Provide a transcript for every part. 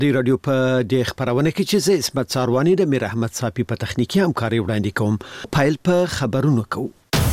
د رادیو په د خبرونه کې چې زه اسمت ساروانی د میر احمد صافي په تخنیکی همکاري وړاندې کوم. فایل په خبرونو کو.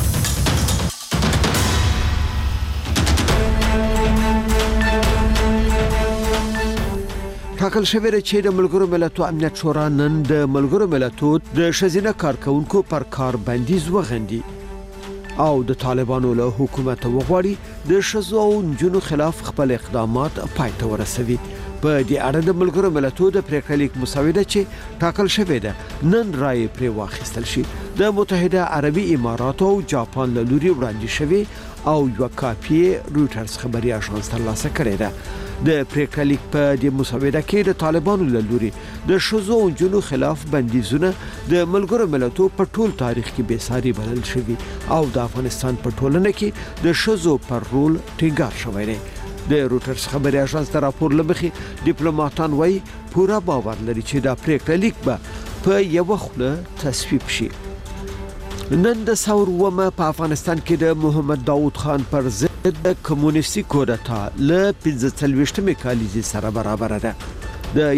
ټاکل شوی چې د ملګرو ملتونو امنیت شورا نن د ملګرو ملتونو د شزینه کارکونکو پر کار بندیز وغندي او د طالبانو له حکومت وغواړي د شزو او جنو خلاف خپل اقدامات پای ته ورسوي. په دې اړه د ملګرو ملتونو د پریکړه لیک مسوده چې ټاکل شوی ده نن رائے پرې واخیستل شي. د متحده عربي اماراتو او جاپان له لوري وړاندې شوی او یو کاپی رويټرز خبري اژانس ترلاسه کړې ده. د پریکړه لیک په دې مسوده کې د طالبانو له لوري د شزو او جنو خلاف بندیزونه د ملګرو ملتونو په ټول تاریخ کې بې ساري بلل شوی او د افغانستان په ټولنه کې د شزو پر رول ټینګار شوی دی. د رويټرز خبري اژانس تر راپور لمخې ډیپلوماټان وایي پوره باور لري چې دا پریکړه لیک به په یو خوله تصویب شي. نن د ثور ومه په افغانستان کې د محمد داوود خان پر ضد د کمونیستي کودتا له 45 کالیزې سره برابر ده. د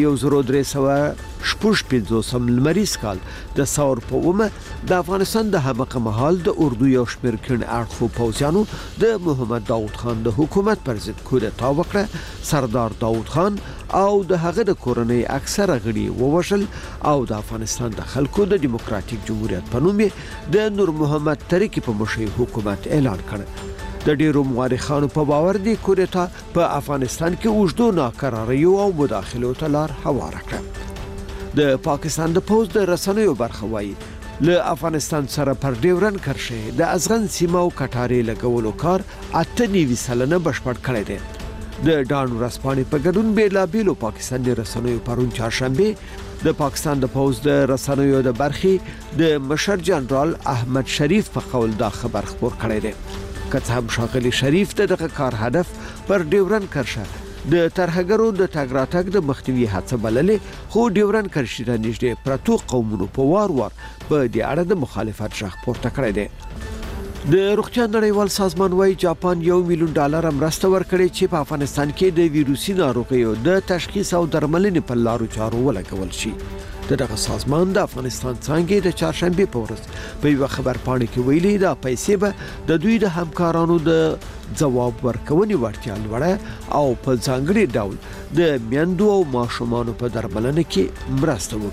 1350 لمریز کال د ثور په ومه د افغانستان د همغه مهال د اردو یو شمېر کړي اړخو پوځیانو د محمد داوود خان د حکومت پر ضد کودتا وکړه. سردار داوود خان او د هغه د کورنۍ اکثره غړي ووژل او د افغانستان د خلکو د دیموکراتیک جمهوریت په نوم د نور محمد ترکی په مشرۍ حکومت اعلان کړ. د ډیرو مورخانو په باور دی کودتا په افغانستان کې اوږدو ناکراریو او مداخلو ته لار هواره کړه. د پاکستان د پوز د رسنیو برخه وایي له افغانستان سره پر ډیورن کرښې د ازغن سیمه او کټارې لګولو کار 98% بشپړ کړی دی. د ډانو رسپانې په ګډون بیلابیلو پاکستاني رسنیو پرون چهارشنبه د پاکستان د پوز د رسنیو د برخې د مشر جنرال احمد شریف په قول دا خبر خبر کړی دی. که هم شاغلی شریف دغه کار هدف پر ډیورن کرښه د ترهګرو د تګ راتګ د مخنیوي هڅه بللې خو ډیورن کرښې ته نږدې پرتو قومونو په وار په دې اړه د مخالفت ژغ پورته کړی دی. د روغتیا نړیوال سازمان وايي جاپان $1 میلیون مرسته ورکړي چې په افغانستان کې د ویروسي ناروغیو د تشخیص او درملنې په لارو چارو ولګول شي. دغه سازمان د افغانستان څنګه د چهارشنبه په ورځ په یو خبر پاڼه کې ویلي دا پیسې به د دوی د همکارانو د ځواب ورکونې وړتیا لوړه او په ځانګړي ډول د میندو او ماشومانو په درملنه کې مرسته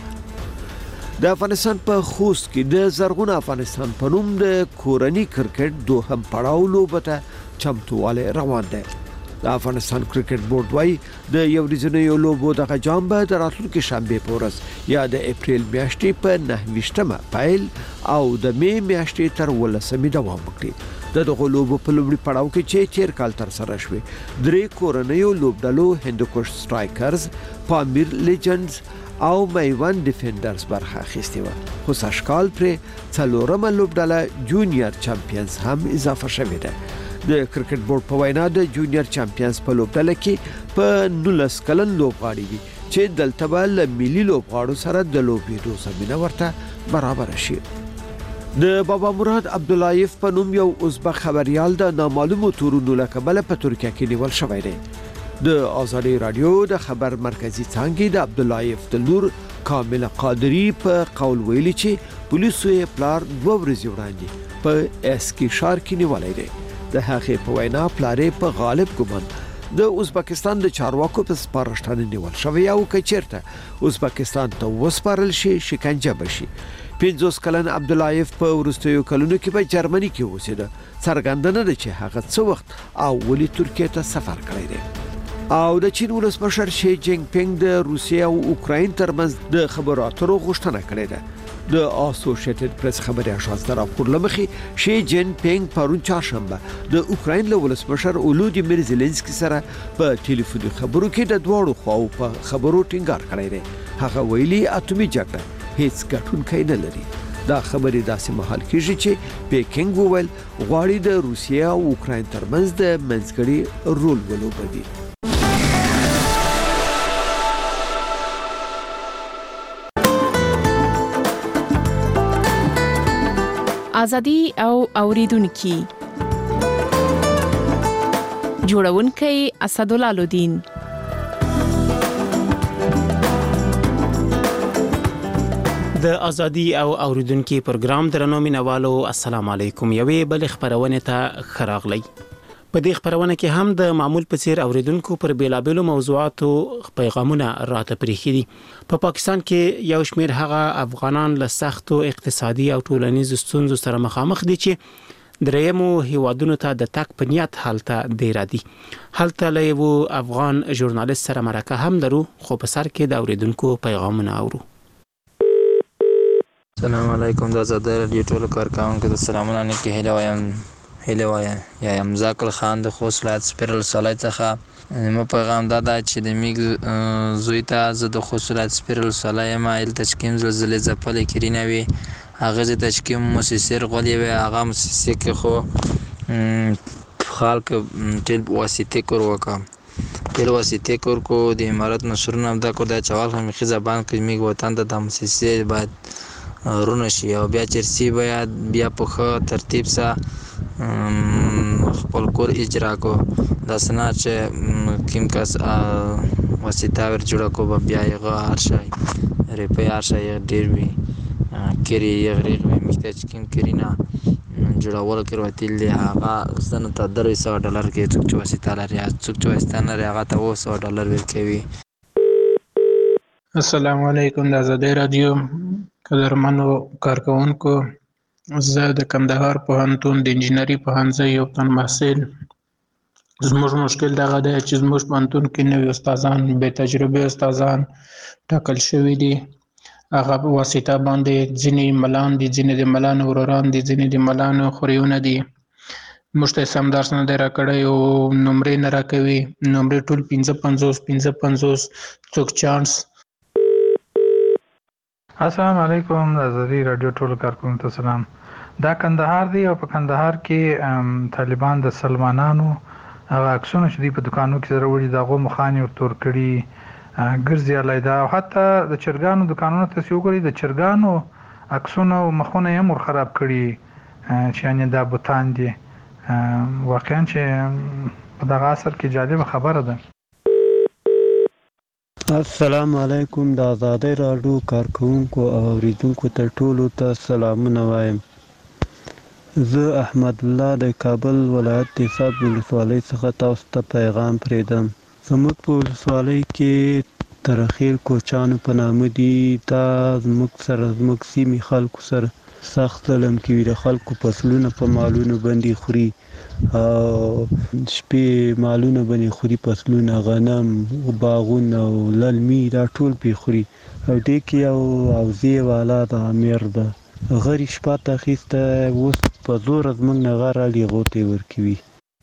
وکړي. د افغانستان په خوست کې د زرغون افغانستان په نوم د کورنۍ کرکټ دوهم پړاو لوبه ته چمتووالی روان دی. د افغانستان کرکټ بورډ وايي د یو ورځنیو لوبو دغه جام به د راتلونکي شنبه په ورځ یا د اپریل میاشتې په 29مه پیل او د می میاشتې تر 18مې دوام وکړي. دغه لوبو په لومړي پړاو کې چې تیر کال تر سره شوه درې کورنیو لوبډلو هندوکش سټرایکرز، پامیر لیجندز او میوان ډیفندرز برخه اخیستې و. خو سشکال پر څلورمه لوبډله جونیئر چمپیونز هم اضافه شوه ده. د کرکټ بورډ په وینا د جونیئر چمپیونز په لوبډله کې په 19 کلن لوبغاړي دي چې دلته به ملي لوبغاړو سره د لوبېدو زمينه ورته برابر شي. د بابا مراد عبداللایف په نوم یو ازبک خبريال د نامعلومو تورونو له کبله په ترکیه کې نیول شوی دی. د آزادي رادیو د خبر مرکزی څنګه د عبداللایف د لور کامل قادری په قول ویلي چې پولیسو یې پلار 2 ورځې وړاندې په اسکیشار کې نیولای دی. د هغه په وینا پلارې په غالب ګمان د ازبکستان د چارواکو په سپارښتنه نیول شوی او کچیرته ازبکستان ته وسپارل شي شکنجه بشي. 50 کلن عبداللایف په ورستیو کلونو کې په جرمني کې اوسېده. څرګندونه ده چې هغه څو وخت او ولې ترکیه ته سفر کړی دی. او د چین ولسمشر شي جینګ پینګ د روسیې او اوکراین ترمنځ د خبرو اترو غوښتنه کړې ده. د اسوسییټډ پریس خبري اژانس تر راپور لمخې شي جین پینګ پرون چهارشنبه د اوکراین له ولسمشر اولودیمیر زيلنسکي سره په ټلیفوني خبرو کې د دواړو خواو په خبرو ټینګار کړی دی. هغه ویلي اټومي جګړه هیڅ ګټونکی نه لري. دا خبرې داسې مهال کېږي چې پیکینګ وویل غواړي د روسیې او اوکراین ترمنځ د منځګړي رول ولوبوي. ازادي او اوریدونکو جوړونکي اسدالله الدین د ازادي او اوریدونکو پروګرام درنو مینوالو السلام علیکم. یوې بل خبرونه ته خراغلی. په دې خبرونه کې هم د معمول په څیر اوریدونکو پر بیلابېلو موضوعاتو پیغامونه راته پریخي دي. په پاکستان کې یو شمېر هغه افغانان له سختو اقتصادي او ټولنیزو ستونزو سره مخامخ دي چې درېمو هیوادونو ته د تک په نیت حالت دی را دي. حالت له یو افغان ژورنالیست سره مرکه هم درو، خو په سر کې د اوریدونکو پیغامونه اورو. السلام علیکم. د آزادۍ راډیو ټولو کارکوونکو ته سلامونه. نیکې هیله وایم. یم زاکل خان د خوست ولایت سپیرل ولسوالۍ څخه. زما پیغام دا ده چې د میږ زوی ته زه د خوست ولایت سپیرل ولسوالۍ یم. هلته چې کوم زلزلې ځپلې کرینه وي هغه ته چې کوم موسسې رغولې وي هغه موسسې کې خو خلک ټیل واسطې کور وکړه. ټیل واسطې کور کو د امارت نشرونه هم دا کور دا چوال خمیخي زبان کې میږ وطن ته د موسسې باید رونه شي او بیا چرسی باید بیا په ښه ترتیب سره خپل کور اجرا کو. داسې نه چې کوم کس واسطه ور جوړه کو بیا یې هر شی ریپې هر شی ډېر وي کری یې غریق وي مخته چې کوم کرینه جوړول کې وتیل دی هغه ځنه ته $300 کې څوک چې واسطه لري څوک چې واسطه نه لري هغه ته $100 ورکوي. السلام علیکم. د آزادۍ راډیو قدرمنو کارکوونکو، زه د کندهار پوهنتون د انجینري پوهنځي یو تن محصل. زموږ مشکل دغه دی چې زموږ پوهنتون کې نوي استادان بې تجربې استادان ټاکل شوي دي. هغه په واسطه باندې ځینې ملان دي، ځینې د ملانو وروران دي، ځینې د ملانو خوریونه دي. موږ ته سم درس نه دی راکړی او نمرې نه راکوي. نمرې ټول 55 څوک چانس. السلام علیکم. د آزادۍ راډیو ټولو کارکوونکو ته سلام. دا کندهار دی او په کندهار کې طالبان د سلمانانو هغه عکسونه چې دی په دکانو کې سره وړي دغه مخاني او تور کړي ګرځي علیدا او حتی د چرګانو دکانونو ته سیوګړي د چرګانو عکسونه او مخونه یې مر خراب کړي چې یعنی دا بوتان دي. واقعا چې په دغه اثر کې جالب خبره ده. السلام علیکم. د آزادۍ راډیو کارکوونکو او اوریدونکو ته ټولو ته سلامونه وایم. زه احمد الله د کابل ولایت حساب ولسوالۍ څخه تاسو ته پیغام پرېږدم. زموږ په ولسوالۍ کې ترخیل کوچانو په نامه دي. دا زموږ سیمې خلکو سره سخت ظلم کوي. د خلکو فصلونه په مالونو باندې خوري او شپې مالونه باندې خوري، فصلونه غنم باغونه او للمي دا ټول پې خوري. او دې کې یو اوزې والا د امیر ده غری شپه ته اخیسته اوس په زور زموږ نه غره لیغوتې ورکوي.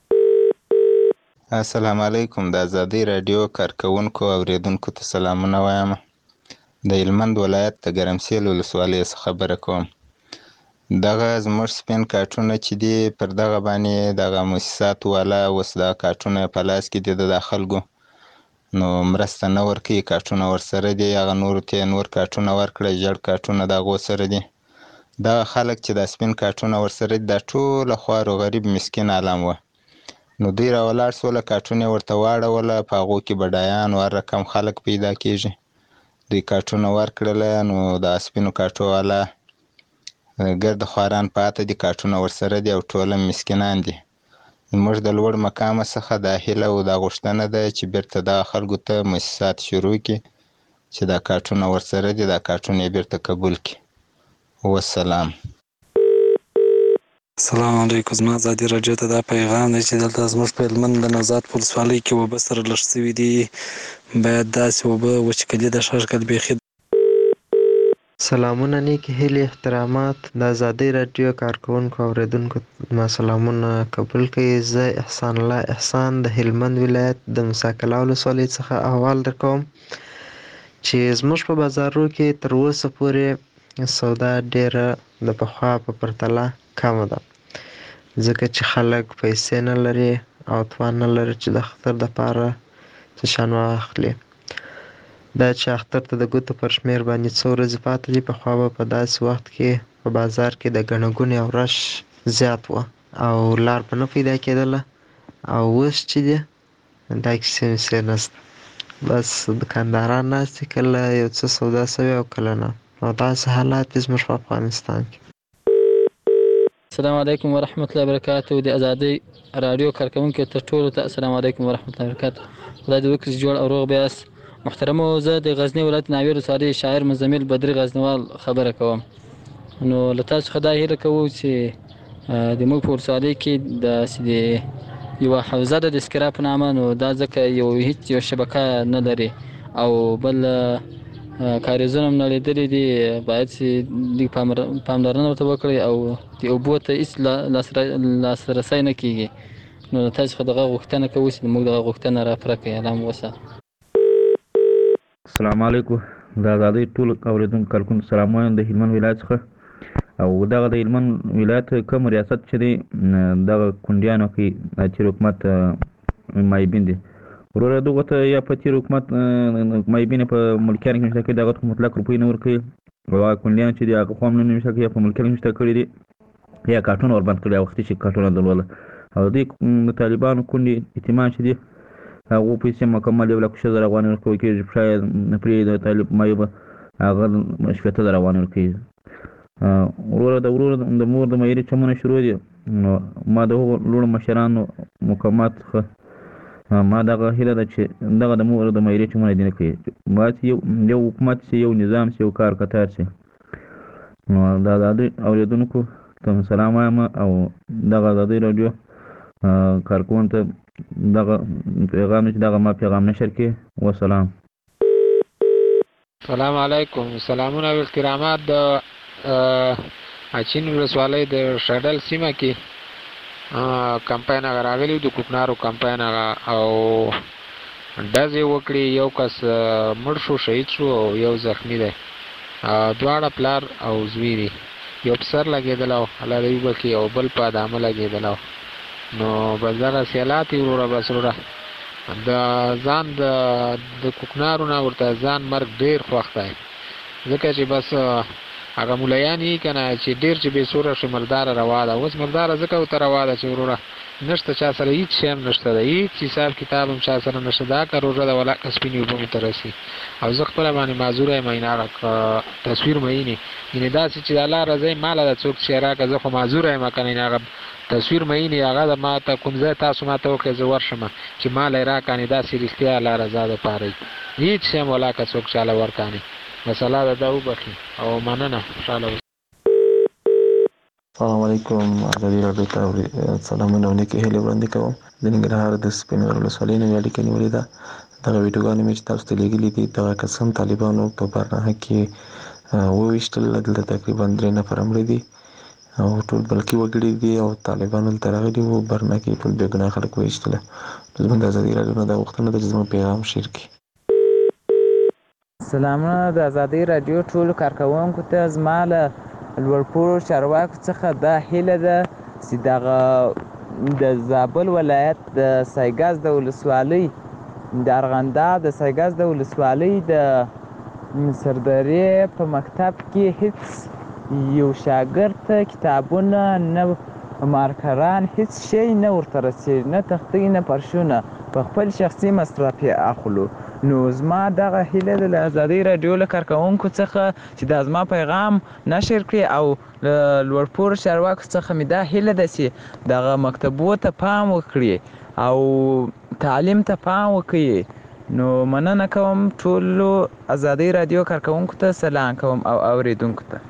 السلام علیکم. د آزادۍ راډیو کارکوونکو او اوریدونکو ته سلامونه وایم. د هلمند ولایت د ګرمسیل ولسوالۍ څخه خبره کوم. دغه زموږ سپین کارټونه چې دي پر دغه باندې دغه مؤسسات والا اوس دا کارټونه په لاس کې دي د خلکو نو مرسته نه ورکوي. کارټونه ورسره دي هغه نورو ته نور کارټونه ورکړه ژړ کارټونه د هغو سره دي. دغه خلک چې دا سپین کارټونه ورسره دي دا ټوله خوار و غریب مسکین عالم وه. نو دوی راولاړ سوله کارټونه ورته واړوله په هغو کې بډایان او هر رقم خلک پیدا کېږي. دوی کارټونه ورکړله نو د سپینو کارټو والا ګرد خواران پاته دي، کارټونه ورسره دي او ټوله مسکینان دي. موږ د لوړ مقامه څخه دا هیله او دا غوښتنه ده چې بیرته دغه خلکو ته مؤسسات شروع کړي چې دا کارټونه ورسره دي دا کارټونه یې بیرته قبول کړي. والسلام. السلام علیکم. زما ازادي راډیو ته دا پیغام دی چې دلته زموږ په هلمند د نوزاد په ولسوالۍ کې اوبه سره لږ شوي دي. باید داسې اوبه وچکلي د ښه ښکل بیخي. سلامونه، نیکې هیلې، احترامات. د آزادۍ راډیو کارکوونکو او اوریدونکو ما سلامونه قبول کړئ. زه احسان الله احسان د هلمند ولایت د موسی کلا ولسوالۍ څخه احوال درکوم چې زموږ په بازارو کې تر اوسه پورې سودا ډېره د پخوا په پرتله کمه ده، ځکه چې خلک پیسې نه لري او توان نه لري چې د اختر دپاره څه شیان واخلي. دا چې اختر ته د ګوتو پر شمېر باندې څو ورځې پاتې دي، پخوا به په داسې وخت کې په بازار کې د ګڼه ګوڼې او رش زیات وه او لار به نه پیدا کېدله. او اوس چې دی دا کیسې ویسې نشته، بس دکانداران ناست دي، کله یو څه سودا شوې او کله نه. او داسې حالات دي زموږ په افغانستان کې. السلام علیکم ورحمت الله وبرکاته. د ازادۍ رادیو کارکونکو ته ټولو ته السلام علیکم ورحمت الله وبرکاته. خدای دې وکړي جوړ او روغ بیاست. محترمو، زه د غزنی ولایت ناوې ولسوالۍ شاعر مزمل بدري غزنوال خبره کوم. نو له تاسو څخه دا هیله کوو چې د موږ په ولسوالۍ کې د یوه حوزه ده د اسکرا په نامه، نو دا ځکه هیڅ یو شبکه نه لري او بل کاریزونه هم نړېدلي دي، باید چې لږ پاملرنه ورته وکړئ او د اوبو ته هېڅ لاسرسی نه کېږي. نو له تاسو څخه دغه غوښتنه کوو چې موږ دغه غوښتنه راپوره کړئ. الله مو وساتي. السلام علیکم. د ازادۍ ټول اورېدونکو کارکونکو سلام وایم د هلمند ولایت څخه. او دغه د هلمند ولایت کوم ریاست چې دی دغه کونډیانو کې تیر حکومت مایبین دی. وروره دغه ته یا په تیر حکومت مایبین په ملکیانو کې نشته کړي، دغه ته مطلق روپۍ نه ورکوي او هغه کونډیان چې دي هغه خو هم نه نشته کړي یا په ملکیانو کې نشته کړي دي یا کارټونه وربند کړي، وختي چې کارټونه درلوده. او دوی د طالبانو کونډې یتیمان چې دي هغو پیسې مکمل 1,00,000 افغانۍ ورکول کېږي، شاید پرې د طالب مایو به هغه 15,000 افغانۍ ورکوي. وروره د مور د معیاري چمونه شروع دي. نو ما د هغو لوړو مشرانو مقامات څخه ما دغه هیله ده چې دغه د مور د معیاري چمونه دې نه کوي، باید یو حکومت شي، یو نظام شي، یو کار کتار شي. نو د ازادۍ اورېدونکو ته سلام وایم او دغه ازادۍ راډیو کارکوونکو ته دغه پیغام چې دغه ما پیغام نشر کړي. وسلام. سلام علیکم. سلامونه او احترامات د اچین ولسوالۍ د شډل سیمه کې کمپاین هغه راغلی د کوکنارو کمپاین هغه او ډزې وکړي، یو کس مړ شو، شهید شو او یو زخمی دی. دواړه پلار او زوی دي، یو په سر لګېدلی او الله دې وبخښي او بل په ادامه لګېدلی. نو بس دغه سیالات یې وروره بس وروره د ځان د کوکنارو نه ورته ځان مرګ ډېر خوښ دی، ځکه چې بس هغه ملیان یې که نه چې ډېر چې بې سوره شي مرداره روا ده. اوس مرداره ځکه ورته روا ده چې وروره نشته چا سره هېڅ شی هم نشته ده، هېڅ حساب کتاب هم چا سره نشته ده. که روژه ده ولا که سپینې اوبه مې ته رسي. او زه خپله باندې معذوره یم، هغه تصویر مینې یعنې داسې چې د الله رضا ما له څوک چې راکړه، زه خو معذوره یم که نه هغه تصویر مینې هغه د ما ته کوم ځای تاسو ما ته وکړئ زه ورشم چې ما له یې راکړې داسې رښتیا الله رضا دپاره هېڅ شی هم ولا که څوک چاله ورکړې. بس الله د دا وبخښي او مننه. خوشحاله اوسئ. السلام علیکم. ازادۍ راډیو ته سلامونه او نیکې هیلې وړاندې کوم. د ننګرهار د سپین غر ولسوالۍ نه مې اړیکه نیولې ده. دغه ویډیوګانې مې چې تاسو ته لېږلي دي دغه کسان طالبانو په برنامه کې وویشتل. دلته تقریبا 3 نفره مړه دي او ټول بلکې وګړي دي او طالبانو دلته راغلي وو، برنامه کې ټول بېګناه خلک وویشتله. زموږ د ازادۍ راډیو نه دا غوښتنه ده چې زموږ پیغام شیر کړي. سلامونه د ازادۍ راډیو ټولو کارکوونکو ته زما له لوړپوړو چارواکو څخه دا هیله ده چې دغه د زابل ولایت د سایګاز د ولسوالۍ د ارغنداب د سایګاز د ولسوالۍ د سردرې په مکتب کې هیڅ یو شاګرد ته کتابونه نه مارکران هیڅ شی نه ورته رسېږي، نه تختې نه فرشونه، په خپل شخصي مصرف یې اخلو. نو زما دغه هیله ده له ازادۍ راډیو له کارکوونکو څخه چې دا زما پیغام نشر کړي او له لوړپوړو چارواکو څخه مې دا هیله ده چې دغه مکتبو ته پام وکړي او تعلیم ته پام وکړي. نو مننه کوم ټولو ازادۍ راډیو کارکوونکو ته سلام کوم او اوریدونکو ته.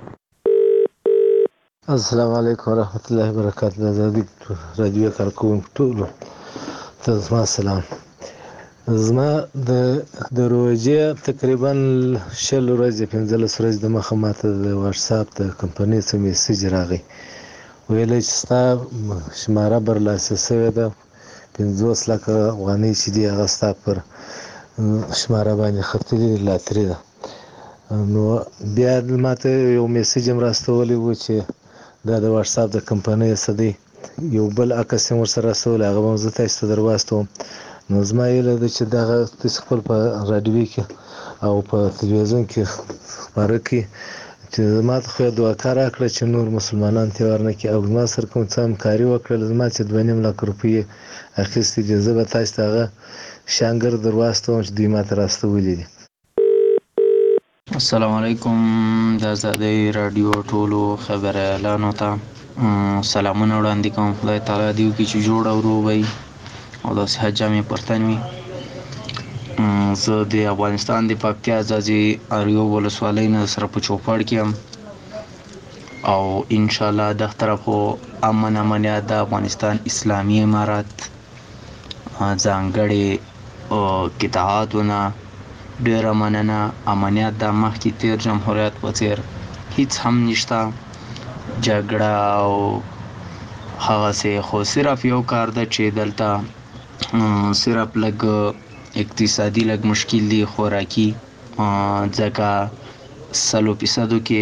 السلام علیکم ورحمت الله وبرکاته. د ازادۍ راډیو کارکوونکو ټولو ته زما سلام. زما د روژې تقریبا 20 ورځې 15 ورځې د مخه ماته د واتساپ د کمپنۍ څخه میسج راغی، ویلی چې ستا شماره برلاسه شوې ده، 50 لکه افغانۍ چې دي هغه ستا پر شماره باندې ختلې لاتري ده. نو بیا ماته یو میسج هم راستولی و چې دا د واتساپ د کمپنۍ څخه دی، یو بل عکس هم ورسره راستولی، هغه به هم زه تاسو ته در واستوم. نو زما هیله ده چې دغه تاسو خپل په راډیو کې او په تلویزیون کې خپاره کړي چې زما ته خو دعاکار راکړه چې نور مسلمانان تیوار نه کړي او زما سره کوم څه همکاري وکړله. زما چې 2.5 لک روپۍ اخیستې دي، زه به تاسو ته هغه شانګر در واستوم چې دوی ما ته راستولي دي. السلام علیکم د آزادۍ رادیو ټولو خبریالانو ته سلامونه وړاندې کوم. خدای تعالی دې وکړي چې جوړ او روغ وي او د صحت جامې پر تن وي. زه د افغانستان د پکتیا ځاځي اریوب ولسوالۍ نه سره په چوپړ کې یم او انشاءالله د طرفو امنیت د افغانستان اسلامي امارات ځانګړي قطاعاتونه ډیره مننه. امنیت د مخکې تیر جمهوریت په څیر هیڅ هم نشته، جګړه او هغسې، خو صرف یو کار ده چې دلته صرف لږ اقتصادي لږ مشکل دی، خوراکي، ځکه 100% کې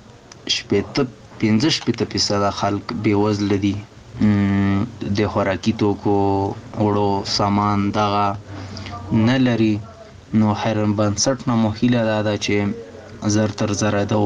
15% خلک بېوزله دي. د خوراکي توکو وړو سامان دغه نه لري. نو حیران بنسټ نه مو هیله دا ده چې زر تر زره ده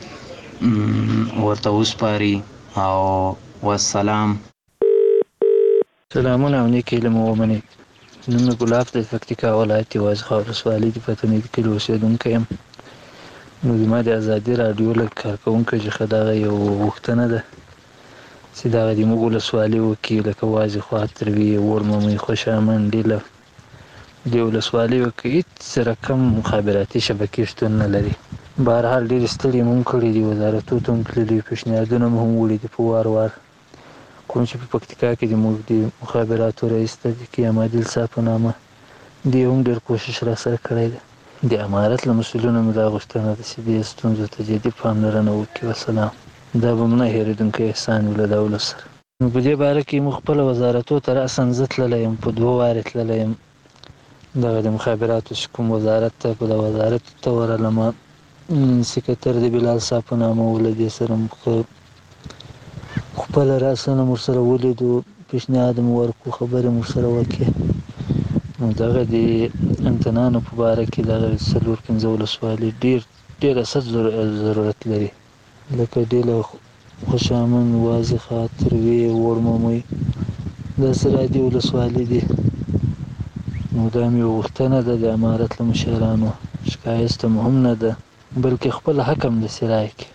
ورته وسپاري. او والسلام. سلامونه او نیک علم ومنئ. نوم مې ګلاب د پکتیکا ولایت وازخا ولسوالۍ د پتنې کلي اوسېدونکی یم. نو زما د ازادي راډیو له کارکوونکو څخه دغه یو غوښتنه ده چې دغه د موږ ولسوالۍ وکړي، لکه وازخا، تروي، وړممۍ، خوشامند، ډیله د ولسوالۍ وکړي. هېڅ رقم مخابراتي شبکې شتون نه لري. بهرحال ډېرې ستړي مو هم کړي دي، وزارتونو ته هم تللي، پیشنهادونه مو هم وړي دي په وار وار. کوم چې په پکتیکا کې د موږ د مخابراتو رئیس ته د قیام عادل صاحب په نامه دې هم ډېر کوشش را سره کړی دی. د امارت له مسؤلینو مې دا غوښتنه ده چې دې ستونزو ته جدي پاملرنه وکړي. وسلام. دا به مو نه هېرېدونکی احسان وي له دا ولس سره. نو په دې باره کې موږ خپله وزارتونو ته رأساً زه تللی یم، په 2 وارې تللی یم. دغه د مخابراتو چې کوم وزارت ته په د وزارت ته ورغلم، سکرتر د بلال صاحب په نامه و، له دې سره خپله راساً ورسره ولیدو، پیشنهاد مو ورکړو، خبرې مو ورسره وکړې. نو دغه د امتنانو په باره کې دغه 4-5 ولسوالۍ ډېر اساس ضرورت لري، لکه ډیله، خوشامند، وازخا، تروي، وړممۍ، داسې رادي ولسوالۍ دي. نو دا مې یو غوښتنه ده د امارت له مشرانو، شکایست مو هم نه ده، بلکې خپل حق هم داسې رایکړي.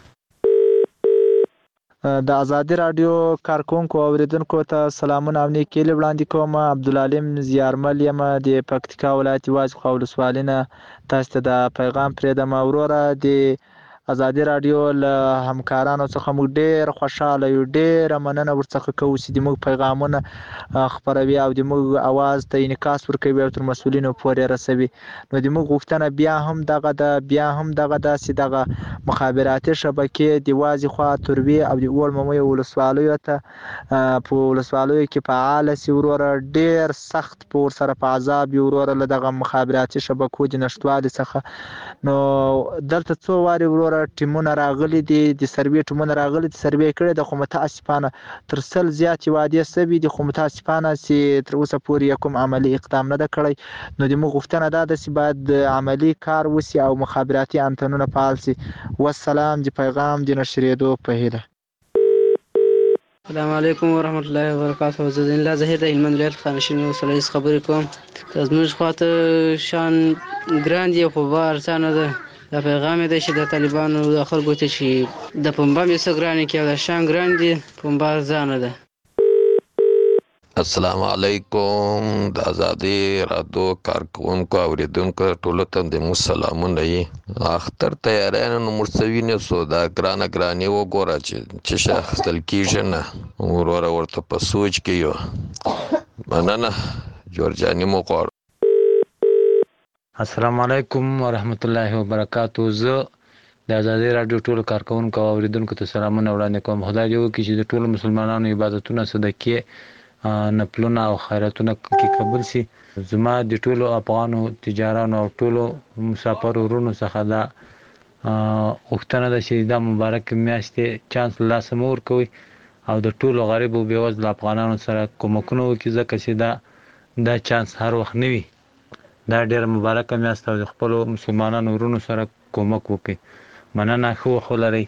د ازادي راډیو کارکوونکو او اوریدونکو ته سلامونه او نیک هیلې وړاندې کوم. عبدالعلیم زیارمل یم د پکتیکا ولایت وازخا ولسوالۍ نه. تاسو ته د پیغام پرېږدم. وروره د ازادي راډیو له همکارانو څخه موږ ډېر خوشحاله یو، ډېره مننه ورڅخه کوو چې د موږ پیغامونه خپروي او د موږ اواز ته انعکاس ورکوي او تر مسؤلینو پورې رسوي. نو د موږ غوښتنه بیا هم دغه ده چې دغه مخابراتي شبکې د وازخا، تروي او د وړممۍ ولسوالیو ته په ولسوالیو کې فعاله سي. وروره ډېر سخت په ورسره په عذاب یو وروره له دغه مخابراتي شبکو د نشتوالي څخه. نو دلته څو وارې وروره ټیمونه راغلي دي، د سروې ټیمونه راغلي دي، سروې کړې ده، خو متاسفانه تر 100 زیاتې وعدې شوي دي، خو متاسفانه چې تر اوسه پورې کوم عملي اقدام نه ده کړی. نو د موږ غوښتنه دا ده چې باید عملي کار وشي او مخابراتي انتنونه فعال شي. والسلام. د پیغام د نشرېدو په هیله. السلام علیکم ورحمت الله وبرکاته. زه د الله زهیر د هلمند ولایت خانشین ولسوالۍ څخه خبرې کوم. زموږ خواته شان ګران دي خو به ارزانه ده. دا پیغام دی چې د طالبانو د خلکو ته چې د پنبه مې څه ګرانې کې او د شان ګران دي، پنبه ارزانه ده. السلام علیکم. د ازادي راډیو کارکوونکو اوریدونکو ټولو ته د مو سلامونه یي. اختر تیاریانو نو مرسوي نه سو دا ګرانې وګوره چې څه اخیستل کېږي نه، وروره ورته په سوچ کې یو. مننه. جورجاني مو غواړم. السلام علیکم ورحمت الله وبرکاتو. زه د ازادي راډیو ټولو کارکوونکو او اوریدونکو ته سلامونه وړاندې کوم. خدای دې وکړي چې د ټولو مسلمانانو عبادتونه، صدقې، نفلونه او خیراتونه کې قبول شي. زما د ټولو افغانو تجارانو او ټولو مسافر ورونو څخه دا غوښتنه ده چې دا مبارک میاشتې چانس له لاسه مه ورکوئ او د ټولو غریب او بېوزله افغانانو سره کومکونه وکړي، ځکه چې دا چانس هر وخت نه وي. دا ډېره مبارکه میاشت او د خپلو مسلمانانو ورونو سره کومک وکړئ. مننه. ښه وخت ولرئ.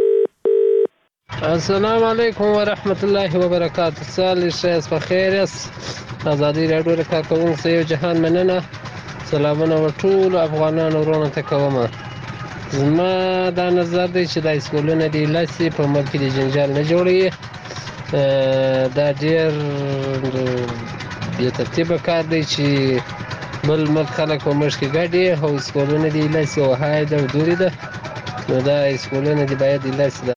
السلام علیکم ورحمت الله وبرکاتو. سال شایست بخیر است. ازادي راډیو له کارکوونکو یو جهان مننه. سلامونه ټول افغانانو ورونو ته کوم. زما دا نظر دی چې دا سکولونه دي لاسي په ملک کې د جنجال نه جوړوي. دا ډېر بې ترتیبه کار دی چې بل ملک خلک په مشت کې ګډي او سکولونه دي لاسي او هاي ده او دوري ده، نو دا سکولونه دي باید لاسي ده.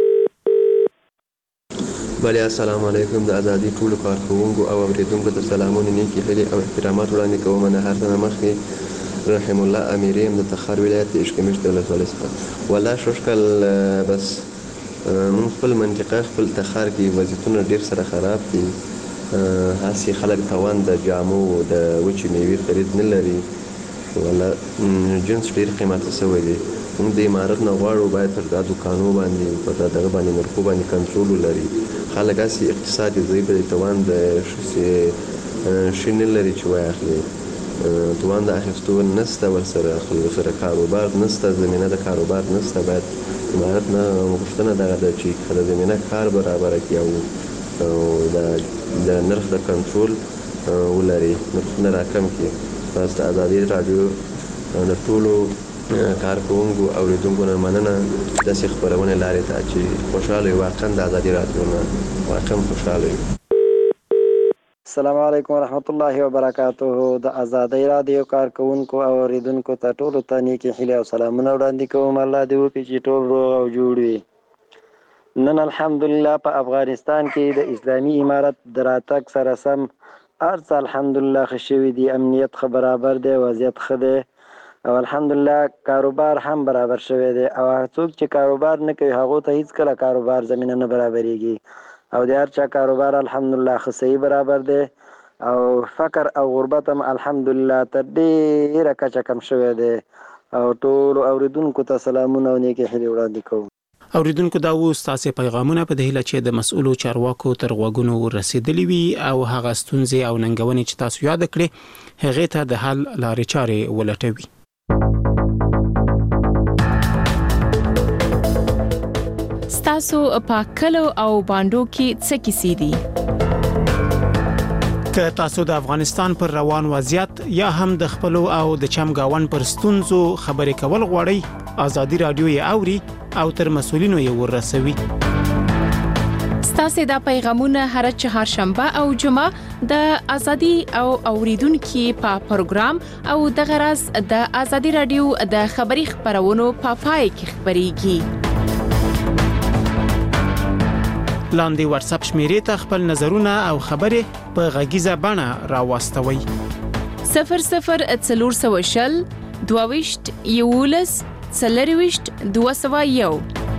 بله السلام علیکم. د ازادي ټولو کارکوونکو او اوریدونکو ته سلامونه، نیکې هیلې او احترامات وړاندې کوم. د هر څه نه مخکې رحم الله اميري یم د تخار ولایت د اشکمش د ولسوالۍ څخه. والله شوشکل بس موږ خپل منطقه خپل تخار کې وضعیتونه ډېر سره خراب دي. هسې خلک توان د جامو د وچې میوې خرید نه لري. والله جنس ډېر قیمته شوی دی. موږ د امارت نه غواړو باید پر دا دوکانو باندې پر دغه باندې نرخو باندې کنټرول ولري. خلک هسې اقتصاد یې ضعیف دی، توان د شي نه لري چې واخلي، توان د اخیستو نشته، ورسره خلکو سره کاروبار نشته، زمینه د کاروبار نشته. باید امارت نه غوښتنه دغه ده چې د زمینه کار برابره کړي او د نرخ د کنټرول ولري، نرخونه راکم کړي. بس د ازادي راډیو د ټولو کارکوونکو اوریدونکو نه مننه داسې خپرونې لارې ته چې خوشحاله یو. واقعا د ازادي راډیو نه واقعا خوشحاله یو. السلام علیکم ورحمت الله وبرکاته. د ازادي راډیو کارکوونکو او اوریدونکو ته ټولو ته نیکې هیلې او سلامونه وړاندې کوم. الله دې وکړي چې ټول روغ او جوړ وي. نن الحمدلله په افغانستان کې د اسلامي امارت د راتګ سره سم هر څه الحمدلله ښه شوي دي. امنیت ښه برابر دی، وضعیت ښه دی او الحمدلله کاروبار هم برابر شوی دی. او څوک چې کاروبار نه کوي هغو ته هیڅکله کاروبار زمینه نه برابرېږي. او د هر چا کاروبار الحمدلله ښه صحیح برابر دی. او فقر او غربت هم الحمدلله تر ډېره کچه کم شوی دی. او ټولو اوریدونکو ته سلامونه او نیکې هیلې وړاندې کوم. اوریدونکو دا و ستاسو پیغامونه په دې هیله چې د مسؤلو چارواکو تر غوږونو ورسېدلې وي او هغه ستونزې او ننګونې چې تاسو یاد کړې هغه ته د حل لارې چارې ولټوي. ستاسو په کلو او باندو کې څه کیسې دي؟ که تاسو د افغانستان پر روان وضعیت یا هم د خپلو او د چمګاون پر ستونزو خبرې کول غواړئ، ازادي راډیو یې اوري او تر مسؤلینو یې ورسوي. ستاسو د پیغامونه هر چهارشنبه او جمعه د ازادي او اوریدونکو په پروګرام او د غرض د ازادي راډیو د خبري خبرونو په پای کې خبريږي. لاندې واتس اپ شمیرې ته خپل نظرونه او خبرې په غږیزه بڼه راوستوي. 0040 22 یولس 40 201.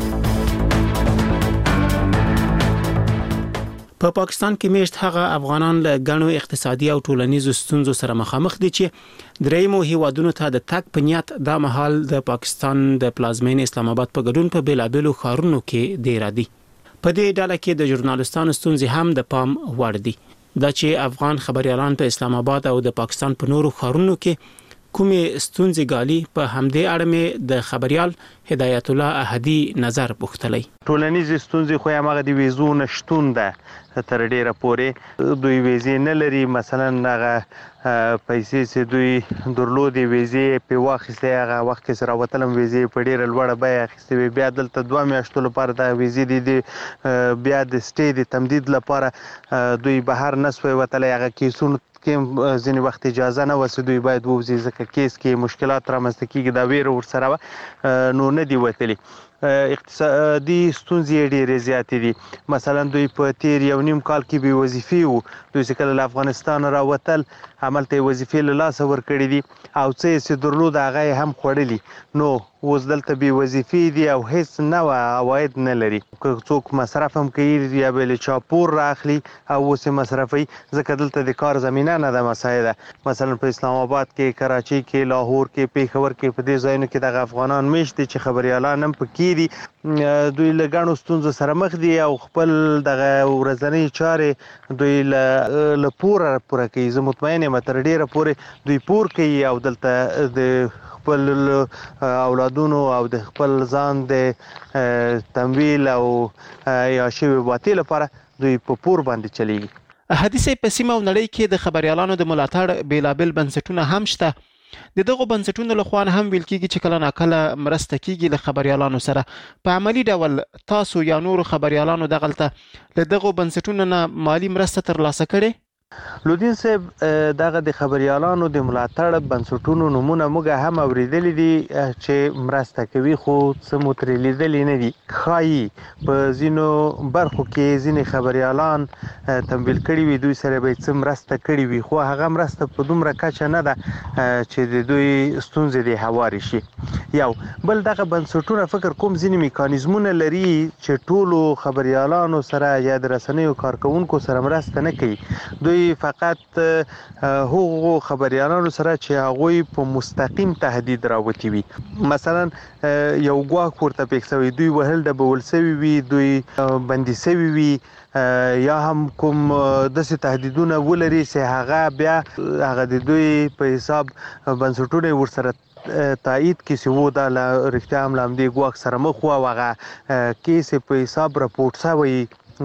په پاکستان کې میشت هغه افغانان له غنو اقتصادي او ټولنیزو ستونزو سره مخامخ دي چې دریمو هیوادونو ته د تک په نیت د محل د پاکستان د پلازمین اسلام آباد په ګډون په بیلابلو ښارونو کې دی را دي. په دې ډله کې د ژورنالستانو ستونزې هم د پام وړ دي. دا چې افغان خبريالان په اسلام آباد او د پاکستان په نورو ښارونو کې کومې ستونزې ګالي، په همدې اړه مې د خبريال هدایت الله احدي نظر پوښتلی. ټولنیزې ستونزې خو هغه د ویزو نشټون ده تر ډیره پورې دوی ویزې نه لري. مثلا هغه پیسې چې دوی درلودې ویزې په واخیستې هغه وخت کې سره وتلم ویزې په ډیره لوړه بیه اخیستې، بیا دلته 2 میاشتو لپاره د ویزې دي بیا د سټې د تمدید لپاره دوی بهر نسوي وتلې. هغه کیسونو کې ځینې وخت اجازه نه وسي دوی باید ووځي ځکه کیس کې مشکلات رامنځته کیږي. دا ویره ورسره نو نه دی وتلی. اقتصادي ستونزې ډېرې زیاتې دي. مثلا دوی په تیر 1.5 کال کې بې وظیفې وو. دوی چې کله له افغانستان راوتل هملته یې وظیفې له لاسه ورکړې دي او څه یې چې درلود هغه یې هم خوړلي. نو اوس دلته بې وظیفې دي او هیڅ نوه عواید نه لري. که څوک مصرف هم کوي یا به له چا پور رااخلي او اوس یې مصرفوي ځکه دلته د کار زمینه نه ده مساعده. مثلا په اسلام آباد کې، کراچۍ کې، لاهور کې، پېښور کې په دې ځایونو کې دغه افغانان میشت دي چې خبریالان هم پکې دي. دوی له ګڼو ستونزو سره مخ دي او خپل دغه ورځنۍ چارې دوی له پوره کوي. زه مطمئن یم تر ډېره پورې دوی پور کوي او دلته د خپل اولادونو او د خپل ځان د تمویل او یا شوی باطل لپاره دوی په پور باندې چلیږي. حدیث په سیمه او نړۍ کې د خبريالانو د ملاتړ بیلابل بنسټونه هم شته د دغو بنسټونو له خوا هم ویل کېږي چې کله ناکله مرسته کېږي له خبریالانو سره. په عملي ډول تاسو یا نورو خبریالانو دغلته له دغو بنسټونو نه مالي مرسته ترلاسه کړې؟ لودین صاحب دغه د خبریالانو د ملاتړ بنسټونو نومونه موږ هم اوریدلی دي چې مرسته کوي، خو څه مو ترې لیدلي نه دي. ښایي په ځینو برخو کې ځینې خبریالان تمویل کړي وي، دوی سره به یې څه مرسته کړې وي، خو هغه مرسته په دومره کچه نه ده چې د دوی ستونزې دې هوارې شي. یو بل دغه بنسټونه فکر کوم ځینې میکانیزمونه لري چې ټولو خبریالانو سره یا د رسنیو کارکوونکو سره مرسته نه کوي. دوی فقط هغو خبریالانو سره چې هغوی په مستقیم تهدید راوتی وي، مثلا یو ګواښ ورته پیښ شوی، دوی وهل ډبول شوي وي، دوی بندي شوي وي، یا هم کوم داسې تهدیدونه ولري چې هغه د دوی په حساب بنسټونه ورسره تایید کې چې و دا رښتیا هم له همدې ګواښ سره مخ و او هغه کیس په حساب راپورټ شوی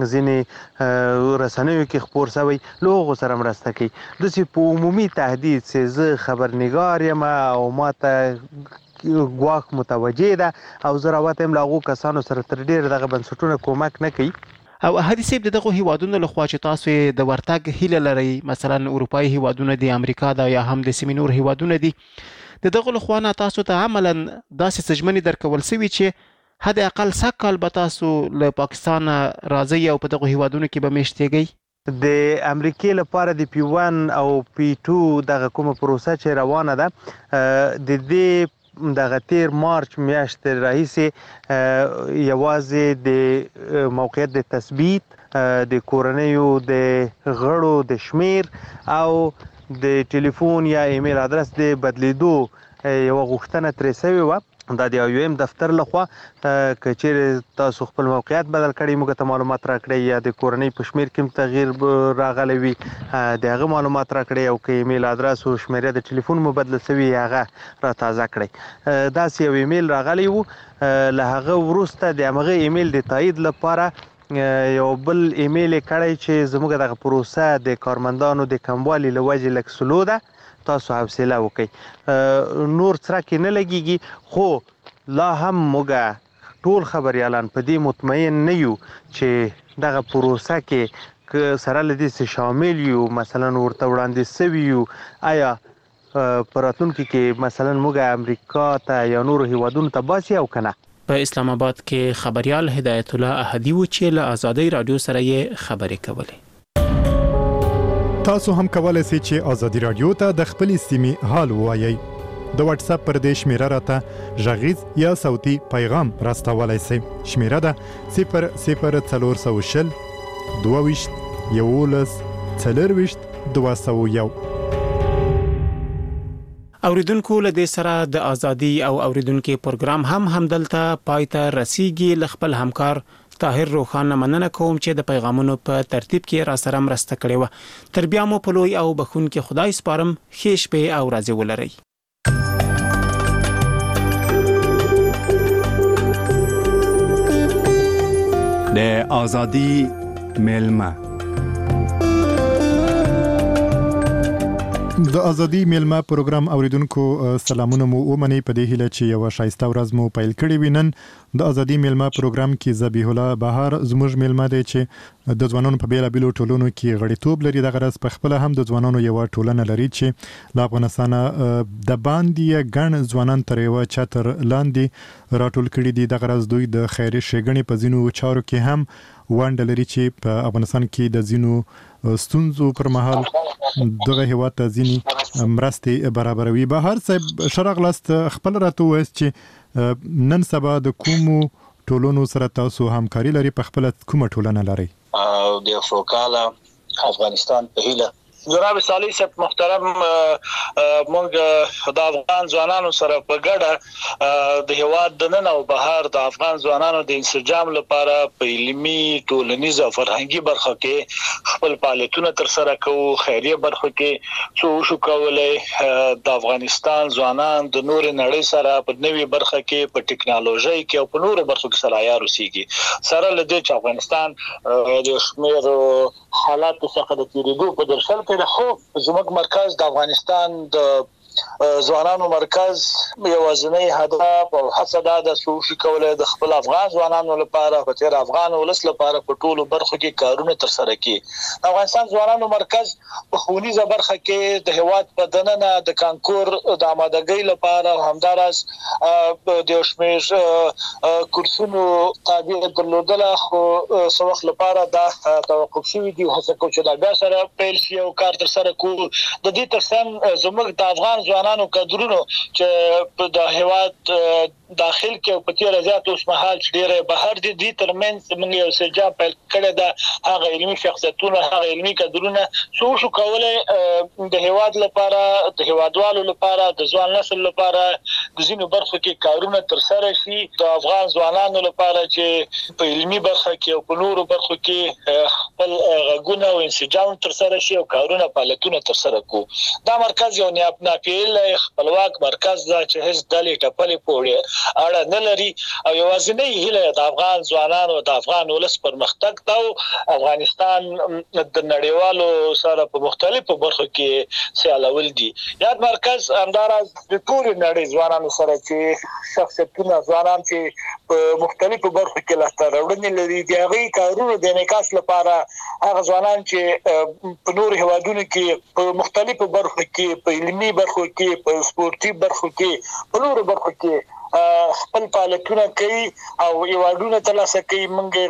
ځینې رسنیو کې خپور شوی، له هغو سره مرسته کوي. داسې په عمومي تهدید چې زه خبرنګار یم او ماته ګواښ متوجه ده او زه راوته یم، له هغو کسانو سره تر ډېره دغه بنسټونه کومک نه کوي. او هادي صاحب د دغو هیوادونو لخوا چې تاسو د ورتګ هیله لرئ، مثلا اروپایي هیوادونه دي، امریکا ده، یا هم د سیمې نور هیوادونه دي، د دغو لخوا نه تاسو ته عملا داسې څه ژمنې درکول شوي چې حد اقل سږ کال به تاسو له پاکستان راځئ او په دغو هیوادونو کې به میشتېږئ؟ د امریکې لپاره د P1 او P2 دغه کومه پروسه چې روانه ده، د دې دغه تیر مارچ میاشتې راهیسې یوازې د موقعیت د تثبیت، د کورنیو د غړو د شمیر او د ټلیفون یا ایمیل ادرس د بدلیدو یوه غوښتنه ترې شوې وه. دا د IOM دفتر لخوا که چیرې تاسو خپل موقعیت بدل کړئ موږ ته معلومات راکړئ، یا د کورنۍ په شمیر کې هم تغییر راغلی وي د هغه معلومات راکړئ، او که ایمیل ادرس او شمیره د ټلیفون مو بدله شوي هغه را تازه کړئ. داسې یو ایمیل راغلی و، له هغه وروسته د همغه ایمیل د تایید لپاره یو بل ایمیل یې کړی چې زموږ دغه پروسه د کارمندانو د کموالي له وجې لږ سلو ده، تاسو حوصله وکئ. نور څرک نه لګیږي، خو لا هم موږ ټول خبریالان په دې مطمئن نه یو چې دغه پروسه کې که سره له دې چې شامل یو، مثلا ورته وړاندې شوي یو، آیا په راتلونکي کې مثلا موږ امریکا ته یا نورو هیوادونو ته باسي او که نه. په اسلام آباد کې خبریال هدایت الله احدي و چې له آزادۍ رادیو سره یې خبرې کولې. تاسو هم کولای شئ چې آزادي رادیو ته د خپلې سیمې حال ووایئ. د واتس اپ پر دې شمیره راته غږیز یا صوتي پیغام راستولای شئ. شمیره ده 00420 22 11 40 201. اوریدونکو له دې سره د ازادي او اوریدونکو پروګرام هم همدلته پایته رسیږي. ل خپل همکار طاهر روخان مننه کوم چې د پیغامونو په ترتیب کې را سره مرسته کړې و. تر بیا مو په لوی او بخښونکي خدای سپارم. ښې شپې او ورځې ولرئ. د ازادي ملما د ازادي ملما پروګرام اوریدونکو سلامونه مو ومني په دې هیله چې یو شایسته ورځ مو پیل کړی وینن. د ازادي ملما پروګرام کې ذبیح الله بهار زموږ ملما دی چې د ځوانانو په بیلابیلو ټولنو کې غړیتوب لري. دغه راز په خپل هم د ځوانانو یو ټولنه لري چې له افغانستان د باندې ګڼ ځوانان تر یو چتر لاندې راټول کړي دي. دغه راز دوی د خیري ښېګڼې په ځینو چارو کې هم ونډه لري چې په افغانستان کې د ځینو ستونزو پر مهال دغه هیواد ته ځینې مرستې برابروي. بهر صاحب شرغ لاست خپل راته وایست چې نن سبا د کومو ټولنو سره تاسو همکاري لري؟ په خپل کومه ټولنه لري؟ د افریقا افغانستان په هیله جناب صالح صاحب محترم، موږ د افغان ځوانانو سره په ګډه د هیواد د نن او بهر د افغان ځوانانو د انسجام لپاره په علمي، ټولنیز او فرهنګي برخه کې خپل فعالیتونه تر سره کوو. خیریه برخه کې څه شو کولای د افغانستان ځوانان د نور نړۍ سره په نوې برخه کې په ټکنالوژي کې او په نورو برخو کې سره عیار اوسېږي. سره لدې چې افغانستان د شمیر حالات څخه د تیریدو په درشل کې ده، خو زموږ مرکز د افغانستان د ځوانانو مرکز یوازینی هدف او هڅه دا د سوشي کولای د خپل افغان ځوانانو لپاره په تیر افغان ولس لپاره په ټولو برخو کې کارونه تر سره کړي. افغانستان ځوانانو مرکز په ښوونیزه برخه کې د هیواد په دننه د کانکور د آمادګۍ لپاره همداراز د یو شمېر کورسونو تابع درلودله، خو څه وخت لپاره دا توقف شوي دي. هڅه کوو چې دا بیا سره پیل شي او کار تر سره کوو. د دې ترڅنګ زموږ د افغان ځوانانو کادرونو چې د هیواد داخل کې په تیر ازات اوس مهال چې ډیره بهر دي د ترمنځ موږ یو سجا پیل کړی دا هغه علمي شخصیتونه هغه علمي کادرونه شو کولای د هیواد لپاره د هیوادوالو لپاره د ځوان نسل لپاره د ځینو برخو کې کارونه تر سره شي. د افغان ځوانانو لپاره چې په علمي برخه کې او په نورو برخو کې خپل غږونه او انسجام تر سره شي او کارونه فعالیتونه تر سره کو. دا مرکز یو ناپیل خپلواک مرکز دا چې هیڅ ډلې ټپلې پوړي اړه نه لري او یوازینی هیله د افغان ځوانانو د افغان ولس پرمختګ ته او افغانستان د نړیوالو سره په مختلفو برخو کې سیالول دي. یاد مرکز همداراز د ټول نړۍ ځوانانو سره چې شخصیتونه ځوانان چې په مختلفو برخو کې لاسته راوړنې لري د هغې کارونو د انعکاس لپاره هغه ځوانان چې په نورو هیوادونو کې په مختلفو برخو کې په علمي برخو کې په سپورتي برخو کې په نورو برخو کې خپل فعالیتونه کوي او ایوارډونه ترلاسه کوي.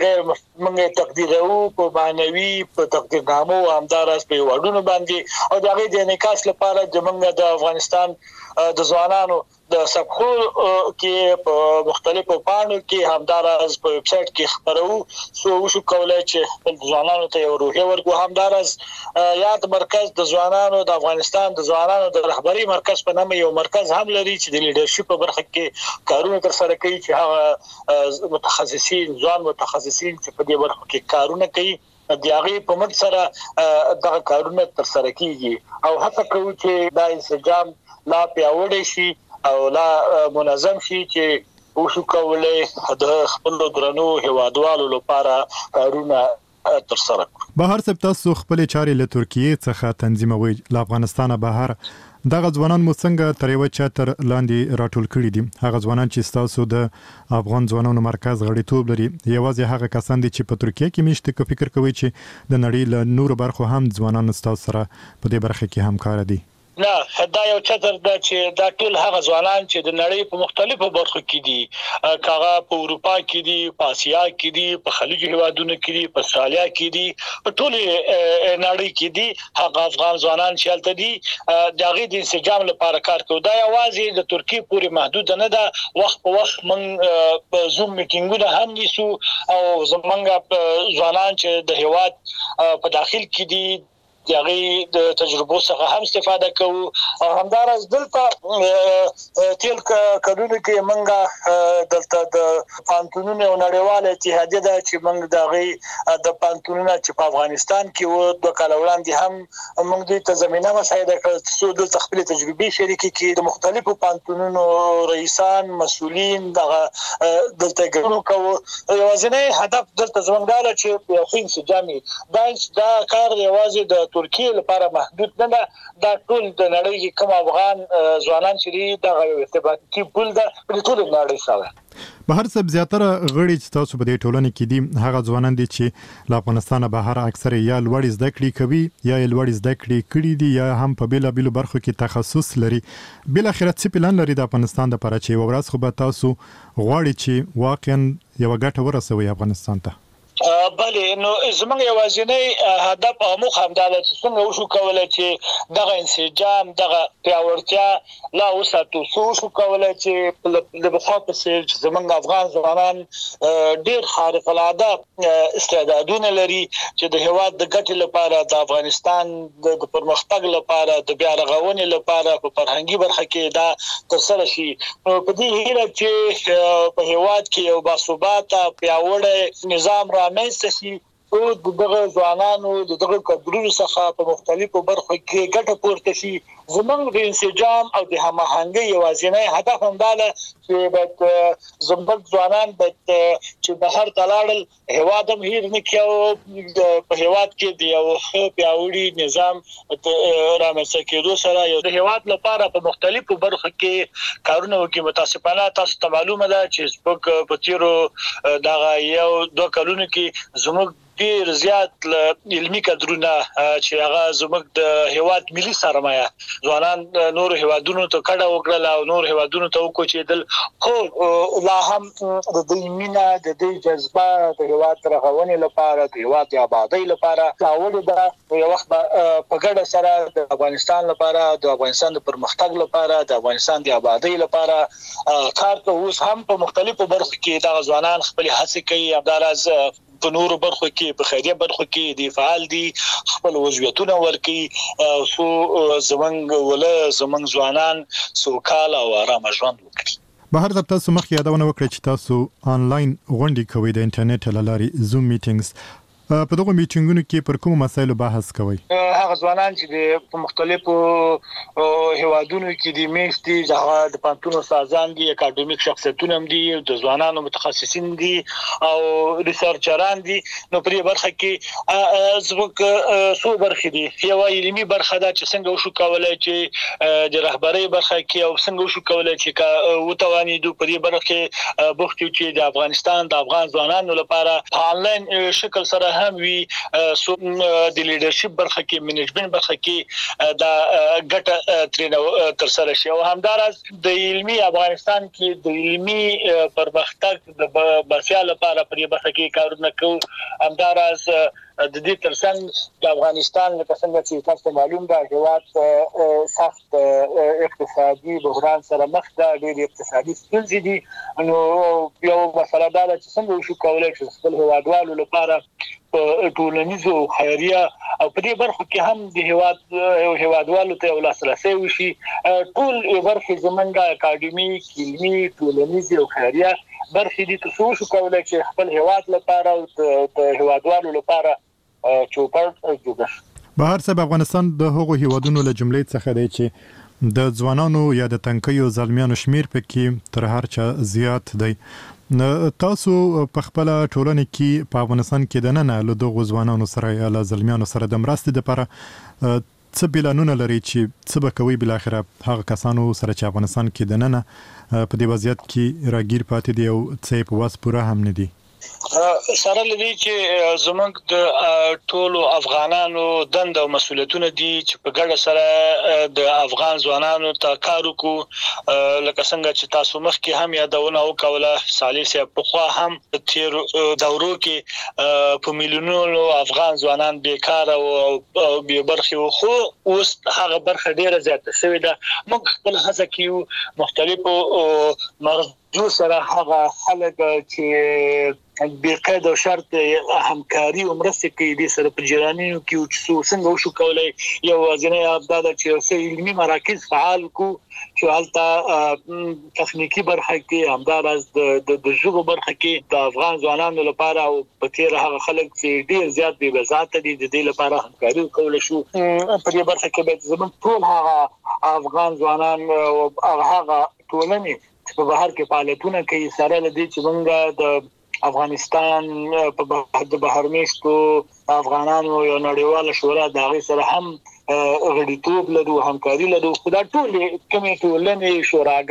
موږ تقدیرو په معنوي په تقدیرنامو همداراز په ایوارډونو باندې او د هغې د انعکاس لپاره زموږ د افغانستان د ځوانانو د صفحو کې په مختلفو پاڼو کې همداراز په ویب سټ کې خبرو شو کولای چې خپل ځوانانو ته یو روحیه ورکو. همداراز یاد مرکز د ځوانانو د افغانستان د ځوانانو د رهبری مرکز په نامه یو مرکز هم لري چې د لیډرشپ په برخه کې کارونه تر سره کوي چې هغه متخصصین ځوان متخصصین چې په دې برخه کې کارونه کوي د هغې په مټ سره دغه کارونه تر سره کیږي او هڅه کوو چې دا انسجام لا پیاوړی شي او لا منظم شي چې وشو کولای د خپل درنو هیوادوالو لپاره کارونه تر سره کړو. بهر سب تاسو خپل چاري له ترکیه څخه تنظیموي له افغانستانه بهر دغه ځوانان مو څنګه تر یو چتر لاندې راټول کړي دي؟ هغه ځوانان چې تاسو د افغان ځوانانو مرکز غړیتوب لري یوازې هغه کسان دي چې په ترکیه کې میشته کو فکر کوي چې د نړۍ له نورو برخو هم ځوانان تاسو سره په دې برخه کې همکار دي؟ نه دا یو چتر دا چې دا ټول هغه ځوانان چې د نړۍ په مختلفو برخو کې دي کاغه په اروپا کې دي په اسیا کې دي په خلیج هیوادونو کې دي په استرالیا کې دي په ټول نړۍ کې دي هغه افغان ځوانان چې هلته دي د هغې د انسجام لپاره کار کوي. دا یوازې د ترکیه پورې محدود نه ده. وخت په وخت موږ په زوم میټینګونه هم نیسو او زمونږ ځوانان چې د هیواد په داخل کې دي د هغې د تجربو څخه هم استفاده کوو او همداراز دلته تیل کډونو کې موږ دلته د پانتونونو او نړیواله اتحادیه ده چې موږ د هغې د پانتونونو چې په افغانستان کې وو 2 کال وړاندې هم موږ دوی ته زمینه مساعده کړه چې دلته خپل تجربې شریکې کړي. د مختلفو پانتونونو رئیسان مسؤلین دغه دلته ګډون کوو. یوازینی هدف دلته زموږ دا چې یو ښه انسجام دا کار یوازې د ترکیه لپاره محدود نه ده. دا ټول د نړۍ کې کوم افغان ځوانان چې دي دغه ارتباطي پول ده په ټول نړۍ سره. بهر څه زیاتره غړي چې تاسو په دې ټولنه کې دي هغه ځوانان دي چې له افغانستانه بهر اکثر یا لوړ زده کړې کوي یا لوړ زده کړې کړي دي یا هم په بیلابیلو برخو کې تخصص لري. بل اخرت څه پلان لري د افغانستان لپاره چې ورځ خو به تاسو غواړي چې واقعا یو ګټه ورسوي افغانستان ته؟ بله نو زموږ یوازینی هدف او موخه هم دا ده چې څنګه وشو کولای چې دغه انسجام دغه پیاوړتیا لا وساتو. وشو کولای چې د بخوا په څیر چې زموږ افغان ځوانان ډیر خارق العاده استعدادونه لري چې د هیواد د ګټې لپاره د افغانستان د پرمختګ لپاره د بیا رغونې لپاره په فرهنګي برخه کې دا تر سره شي. په دې هیله چې په هیواد کې یو باثباته پیاوړی نظام رامنځته شي دغه ځوانانو دغه کډرونو څخه په مختلفو برخو کې ګټه پورته شي. زمونږ د انسجام او د هماهنګۍ یوازینی هدف همدا ده چې باید زموږ ځوانان باید چې بهر ته لاړل هیواد هم هیر نه کړي، په هیواد کې د یو ښه پیاوړي نظام رامنځته کېدو سره یو د هیواد لپاره په مختلفو برخو کې کارونه وکړي. متاسفانه تاسو ته معلومه ده چې په تیرو دغه 1-2 کلونو کې زموږ ډیر زیات علمي کادرونه چې هغه زموږ د هیواد ملي سرمایه ځوانان نور هیوادونو ته کډه وکړل او نور هیوادونو ته وکوچېدل، خو لا هم د دې مینا د دې جذبه د هیواد رغونې لپاره د هیواد آبادی لپاره اول دا یو وخت په ګډه سره د افغانستان لپاره د افغانستان د پرمختګ لپاره د افغانستان د آبادی لپاره کار کوي. اوس هم په مختلفو برخو کې د ځوانان خپل هڅې کوي، همداراز په نورو برخو کې په خیریه برخو کې د فعال دي، خپل وضعیتونه ورکي سو زمنګ ځوانان سوکاله او آرام ژوند وکړي. بهر د تاسو مخ یادونه وکړه چې تاسو آنلاین غونډې کوئ د انټرنیټ له لارې زوم میټینګز. په دغه میټینګونو کې پر کوم مسایلو بحث کوئ؟ هغه ځوانان چې په مختلفو هیوادونو کې د میشتي د پانتون استادان دي، اکاډمیک شخصیتونه هم دي، د ځوانانو متخصصین دي او ریسرچران دي. نو په دې برخه کې زموږ څو برخې دي. یو علمي برخه ده چې څنګه وشو کولای چې د رهبرۍ برخه کې او څنګه وشو کولای چې وتوانیدو په دې برخه کې بوختو چې د افغانستان د افغان ځوانانو لپاره په انلاین شکل سره هم وی د لیډرشپ برخه کې منیجمنت برخه کې دا ګټه تر سره شي. او همداراز د علمي افغانستان کې د علمي پرمختګ د باسیا لپاره په دې برخه کې کارونه کوي. همداراز د دې ترڅنګ د افغانستان لکه څنګه چې تاسو معلوم ده هیواد سخت اقتصادي بحران سره مخ ده، ډېر اقتصادي ستونزې دي. نو یو مسله دا ده چې څنګه وشو کولای چې خپل هیوادوالو لپاره په ټولنیزو خیریه او په دې برخو کې هم د هیوادوالو ته لاسرسي وشي. ټول برخې زمونږ اکاډمیک علمي ټولنیزي او خیریه برخې دي تاسو شو کولای چې خپل هیواد لپاره او د هیوادوالو لپاره چوپړ جوړ شي. بهر څه افغانستان د هغو هیوادونو له جملې څخه دی چې د ځوانانو یا د تنکیو زلمیانو شمیر پکې تر هر چا زیات دی. تاسو په خپل ټولنه کې په افغانستان کې د نن له دغو ځوانانو سره یا له زلمیانو سره د مرستې لپاره څه پلانونه لري چې څه به کوي بل اخره هغه کسانو سره چې افغانستان کې د نن په دې وضعیت کې راګیر پاتې دي او څه په واس پوره هم نه دي؟ سره لري چې زمونږ د ټولو افغانانو دند او مسؤلیتونه دي چې په ګډه سره د افغان ځوانانو ته کار وکړو. لکه څنګه چې تاسو مخکې هم یادونه وکوله صالح صاحب په خوا هم تیر دورو کې په میلیونونو افغان ځوانان بیکار او بې برخې خو اوس هغه برخه ډیره زیاته شوې ده. موږ خپل هڅه کوو مختلفو جو سره هغه خلک چې بقید او شرط همکاري او مرسته کوي د سره په جیرانیو کې چې څنګه وشو کولای یو ځینې ابداله چې علمي مراکز فعال کو چې حالت تخنیکی برخه کې همداراز د ژبو برخه کې د افغان ځوانانو لپاره او په تیر هغه خلک چې ډیر زیات بې وزاته دي د دې لپاره همکاري کول شو. په دې برخه کې به زموږ ټول هغه افغان ځوانان او هغه ټولنې په بهر کې فعالیتونه کوي سره لدی چې موږ د افغانستان په د بهرمیشتو افغانانو یو نړیواله شورا د هغې سره هم غړیتوب لرو، همکاري لرو. خو دا ټول کومې ټولنې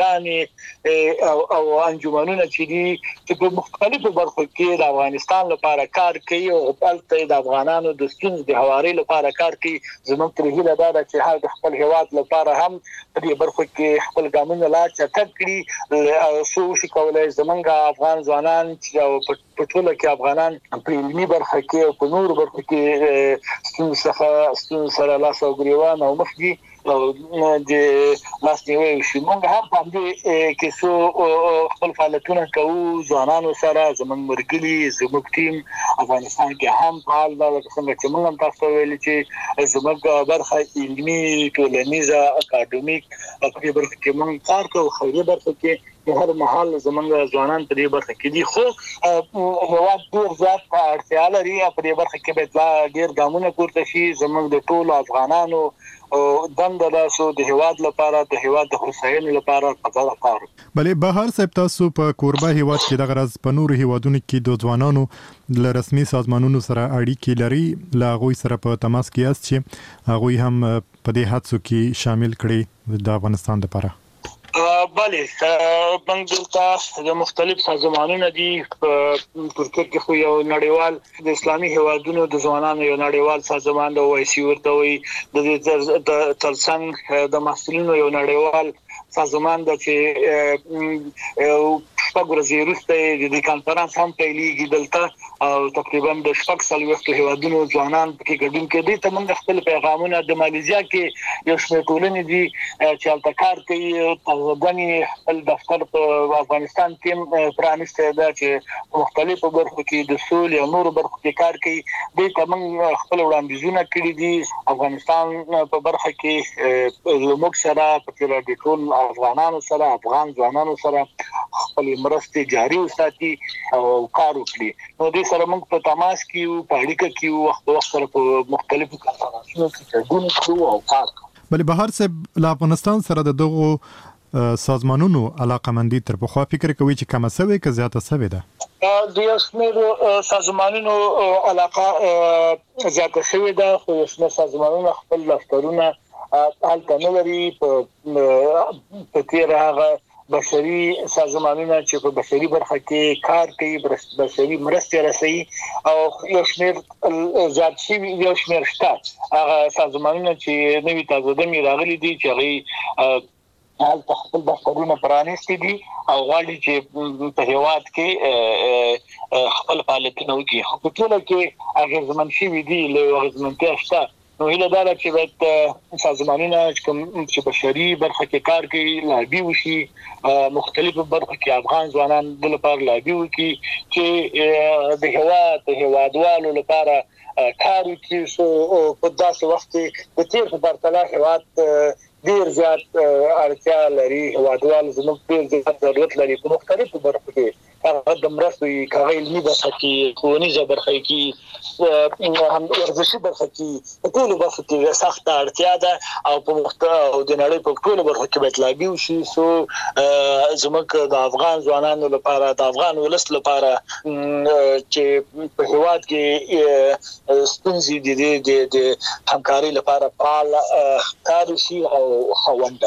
شوراګانې او انجمنونه چې دي چې په مختلفو برخو کې د افغانستان لپاره کار کوي او هلته د افغانانو د ستونزو د هواري لپاره کار کوي. زموږ ترې هیله دا ده چې هغه د خپل هیواد لپاره هم په دې برخو کې خپل ګامونه لا چټک کړي او څو شي کولای زمونږ افغان ځوانان چې په ټوله کې افغانان په علمي برخه کې او په نورو برخو کې ستونزو سره لاس او ګریوان او مخ دي او د لاسنیوي شي. موږ هم په دې کې څو خپل فعالیتونه کوو ځوانانو سره. زموږ مرګلي زموږ ټیم افغانستان کې هم فعال ده. لکه څنګه چې موږ هم تاسو ویلي چې زموږ برخه علمي ټولنیزه اکاډمیک په دې برخه کې موږ کار کوو. خیریه برخه کې هر محل زمونږ ځوانان په دې برخه کې دي خو هیواد ډیر زیات اړتیا لري په دې برخه کې باید ډیر ګامونه پورته شي زمونږ د ټولو افغانانو دنده ده چې د هیواد لپاره د هیواد د هوساینې لپاره په کار بلې بهر صاحب تاسو په کوربه هیواد کې د غرض په نورو هیوادونو کې د ځوانانو له رسمي سازمانونو سره اړیکې لري لا غوي سره په تماس کې یاست چې هغه هم په دې حادثو کې شامل کړي د افغانستان لپاره بله موږ دلته د مختلف سازمانونو دي په ترکیه کې خو یو نړیوال د اسلامي هیوادونو د ځوانانو یو نړیوال سازمان د OIC ورته وي د ترڅنګ د محصلینو یو نړیوال سازمان د چې شپږ ورځې وروسته د دې کانفرنس هم پیلېږي دلته او تقریبا د شپږ څلوېښتو هیوادونو ځوانان پکې ګډون کوي ته موږ خپل پیغامونه د مالیزیا کې یو شمېر ټولنې دي چې هلته کار کوي طالبانې خپل دفتر په افغانستان کې پرانیستی ده چې په مختلفو برخو کې د سولې او نورو برخو کې کار کوي دوی ته موږ خپل وړاندیزونه کړي دي افغانستان په برخه کې زموږ سره په د ټول افغانانو سره افغان ځوانانو سره خپل مرستې جاري وساتي او کار وکړي نو دې سره موږ په تماس کې یو په اړیکه کې یو وخت سره په مختلفو کارخانو کې ګډون کوو او کار کوو بلې بهر صاحب له افغانستان سره د دغو سازمانونو علاقمندي تر پخوا فکر کوي چې کمه سوې که زیاته سوې ده د یو شمېر سازمانونو علاقه زیاته شوې ده خو یو شمېر سازمانونه خپل دفترونه هلته نه لري په تیر هغه بشري سازمانونه چې په بشري برخه کې کار کوي بشري مرستې رسوي او یو شمېر زیات شوي یو شمېر شته هغه سازمانونه چې نوي تازه راغلي دي چې هغوی هلته خپل دفترونه پرانیستي دي او غواړي چې په هیواد کې خپل فعالیتونه وکړي خو په ټوله کې اغېزمن شوي دي له اغېزمنتیا شته نو هیله دا ده چې باید سازمانونه چې بشري برخه کې کار کوي لابي وشي مختلفو برخو کې افغان ځوانان د لپاره لابي وکړي چې د هیوادوالو لپاره کار وکړي سو په داسې وخت کې د تیر په پرتله هیواد ډیر زیات اړتیا لري هیوادوال زموږ ډیر زیات ضرورت لري په مختلفو برخو کې هغه د مرستې هغه علمي برخه کې ښوونیزه برخه کې هم ورزشي برخه کې په ټولو برخو کې سخته اړتیا ده او په د نړۍ په ټولو برخو کې باید لابي وشي سو زموږ د افغان ځوانانو لپاره د افغان ولس لپاره چې په هیواد کې ستونزې د همکارۍ لپاره فعال کار وشي او خوند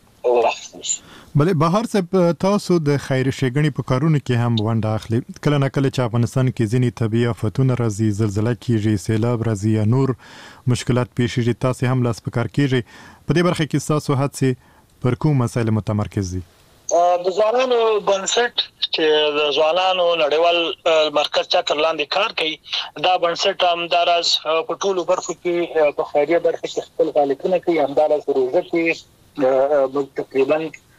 بلې بهر صاحب تاسو د خیر ښېګڼې په کارونو کې هم ونډه اخلي کله نه کله چې افغانستان کې ځینې طبیعي آفتونه راځي زلزله کیږي سیلاب راځي یا نور مشکلات پیښ شي تاسو هم لاس په کار کیږي په دې برخه کې تاسو هڅې پر کوم مسایل متمرکز دي د ځوانانو بنسټ چې د ځوانانو نړیوال مرکز چتر لاندې کار کوي دا بنسټ هم دراز په ټولو برخو کې په خیریه برخه کې خپل فعالیتونه کوي هم دراز روزه کې تقریبا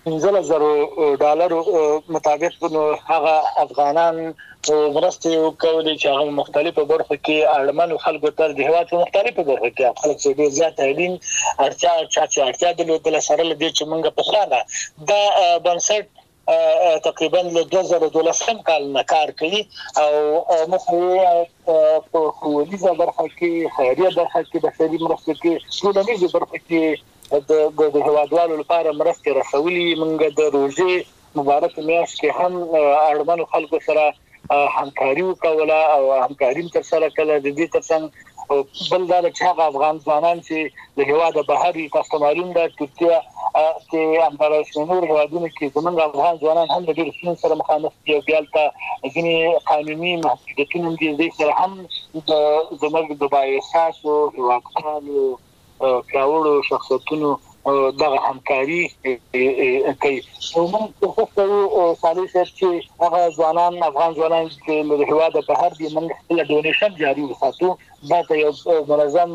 $15,000 مطابق نو هغه افغانان مرستې کوي چې هغه مختلفو برخو کې اړمنو خلکو تر د هیواد په مختلفو برخو کې خلک چې ډېر زیات اړین اړتیا درلودله سره له دې چې موږ په خانه دا بنسټ تقریبا له 2012 کال نه کار کوي او موږ په ښوونیزه برخه کې خیریه برخه کې بشري مرستې کې ټولنیزه برخه کې د هیوادوالو لپاره مرستې رسولي موږ د روژې مبارک میاشت کې هم اړمنو خلکو سره همکاري وکوله او همکاري تر سره کړه د دې ترڅنګ بل دا چې هغه افغان ځوانان چې د هیواد بهر تاسو معلوم ده ترکیه کې همدارس نور هیوادونو کې زموږ افغان ځوانان هم د ډېر ستونزو سره مخامخ دي او بیا هلته ځینې قانوني محدودیتونه دي دوی سره هم زموږ د بااحساسو هیوادوالو پیاوړو شخصیتونو دغه همکاري کوي موږ کوښښ صالح صاحب چې هغه ځوانان افغان ځوانان چې له هیواده بهر دي موږ خپل ډونیشن جاري وساتو دا یو منظم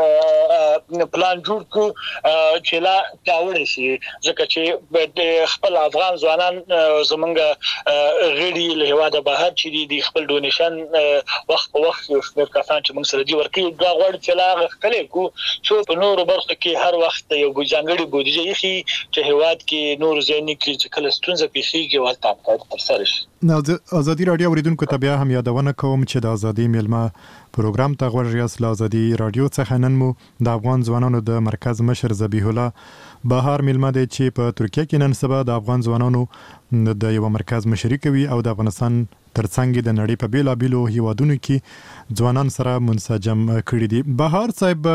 پلان جوړ کړو چې لا پیاوړی شي، ځکه چې خپل افغان ځوانان زمونږ غړي له هېواده بهر چې دي خپل ډونیشن وخت په وخت یو شمېر کسان چې موږ سره دي ورکوي، دا غواړي چې لا غښتلی کړو څو په نورو برخو کې هر وخت یو ځانګړې بودیجه ایښي چې هېواد کې نور ځایونه کې چې کله ستونزه پیښیږي ورته همکاري ترسره شي. ازادي راډیو اوریدونکو ته بیا هم یادونه کوم چې د ازادي میلمه پروګرام ته غوږ یاست. له ازادي راډیو څخه نن مو د افغان ځوانانو د مرکز مشر ذبیح الله بهار میلمه دی چې په ترکیه کې نن سبا د افغان ځوانانو د یو مرکز مشري کوي او د افغانستان ترڅنګ د نړۍ په بیلابیلو هیوادونو کې ځوانان سره منسجم کړي دي. بهار صاحب،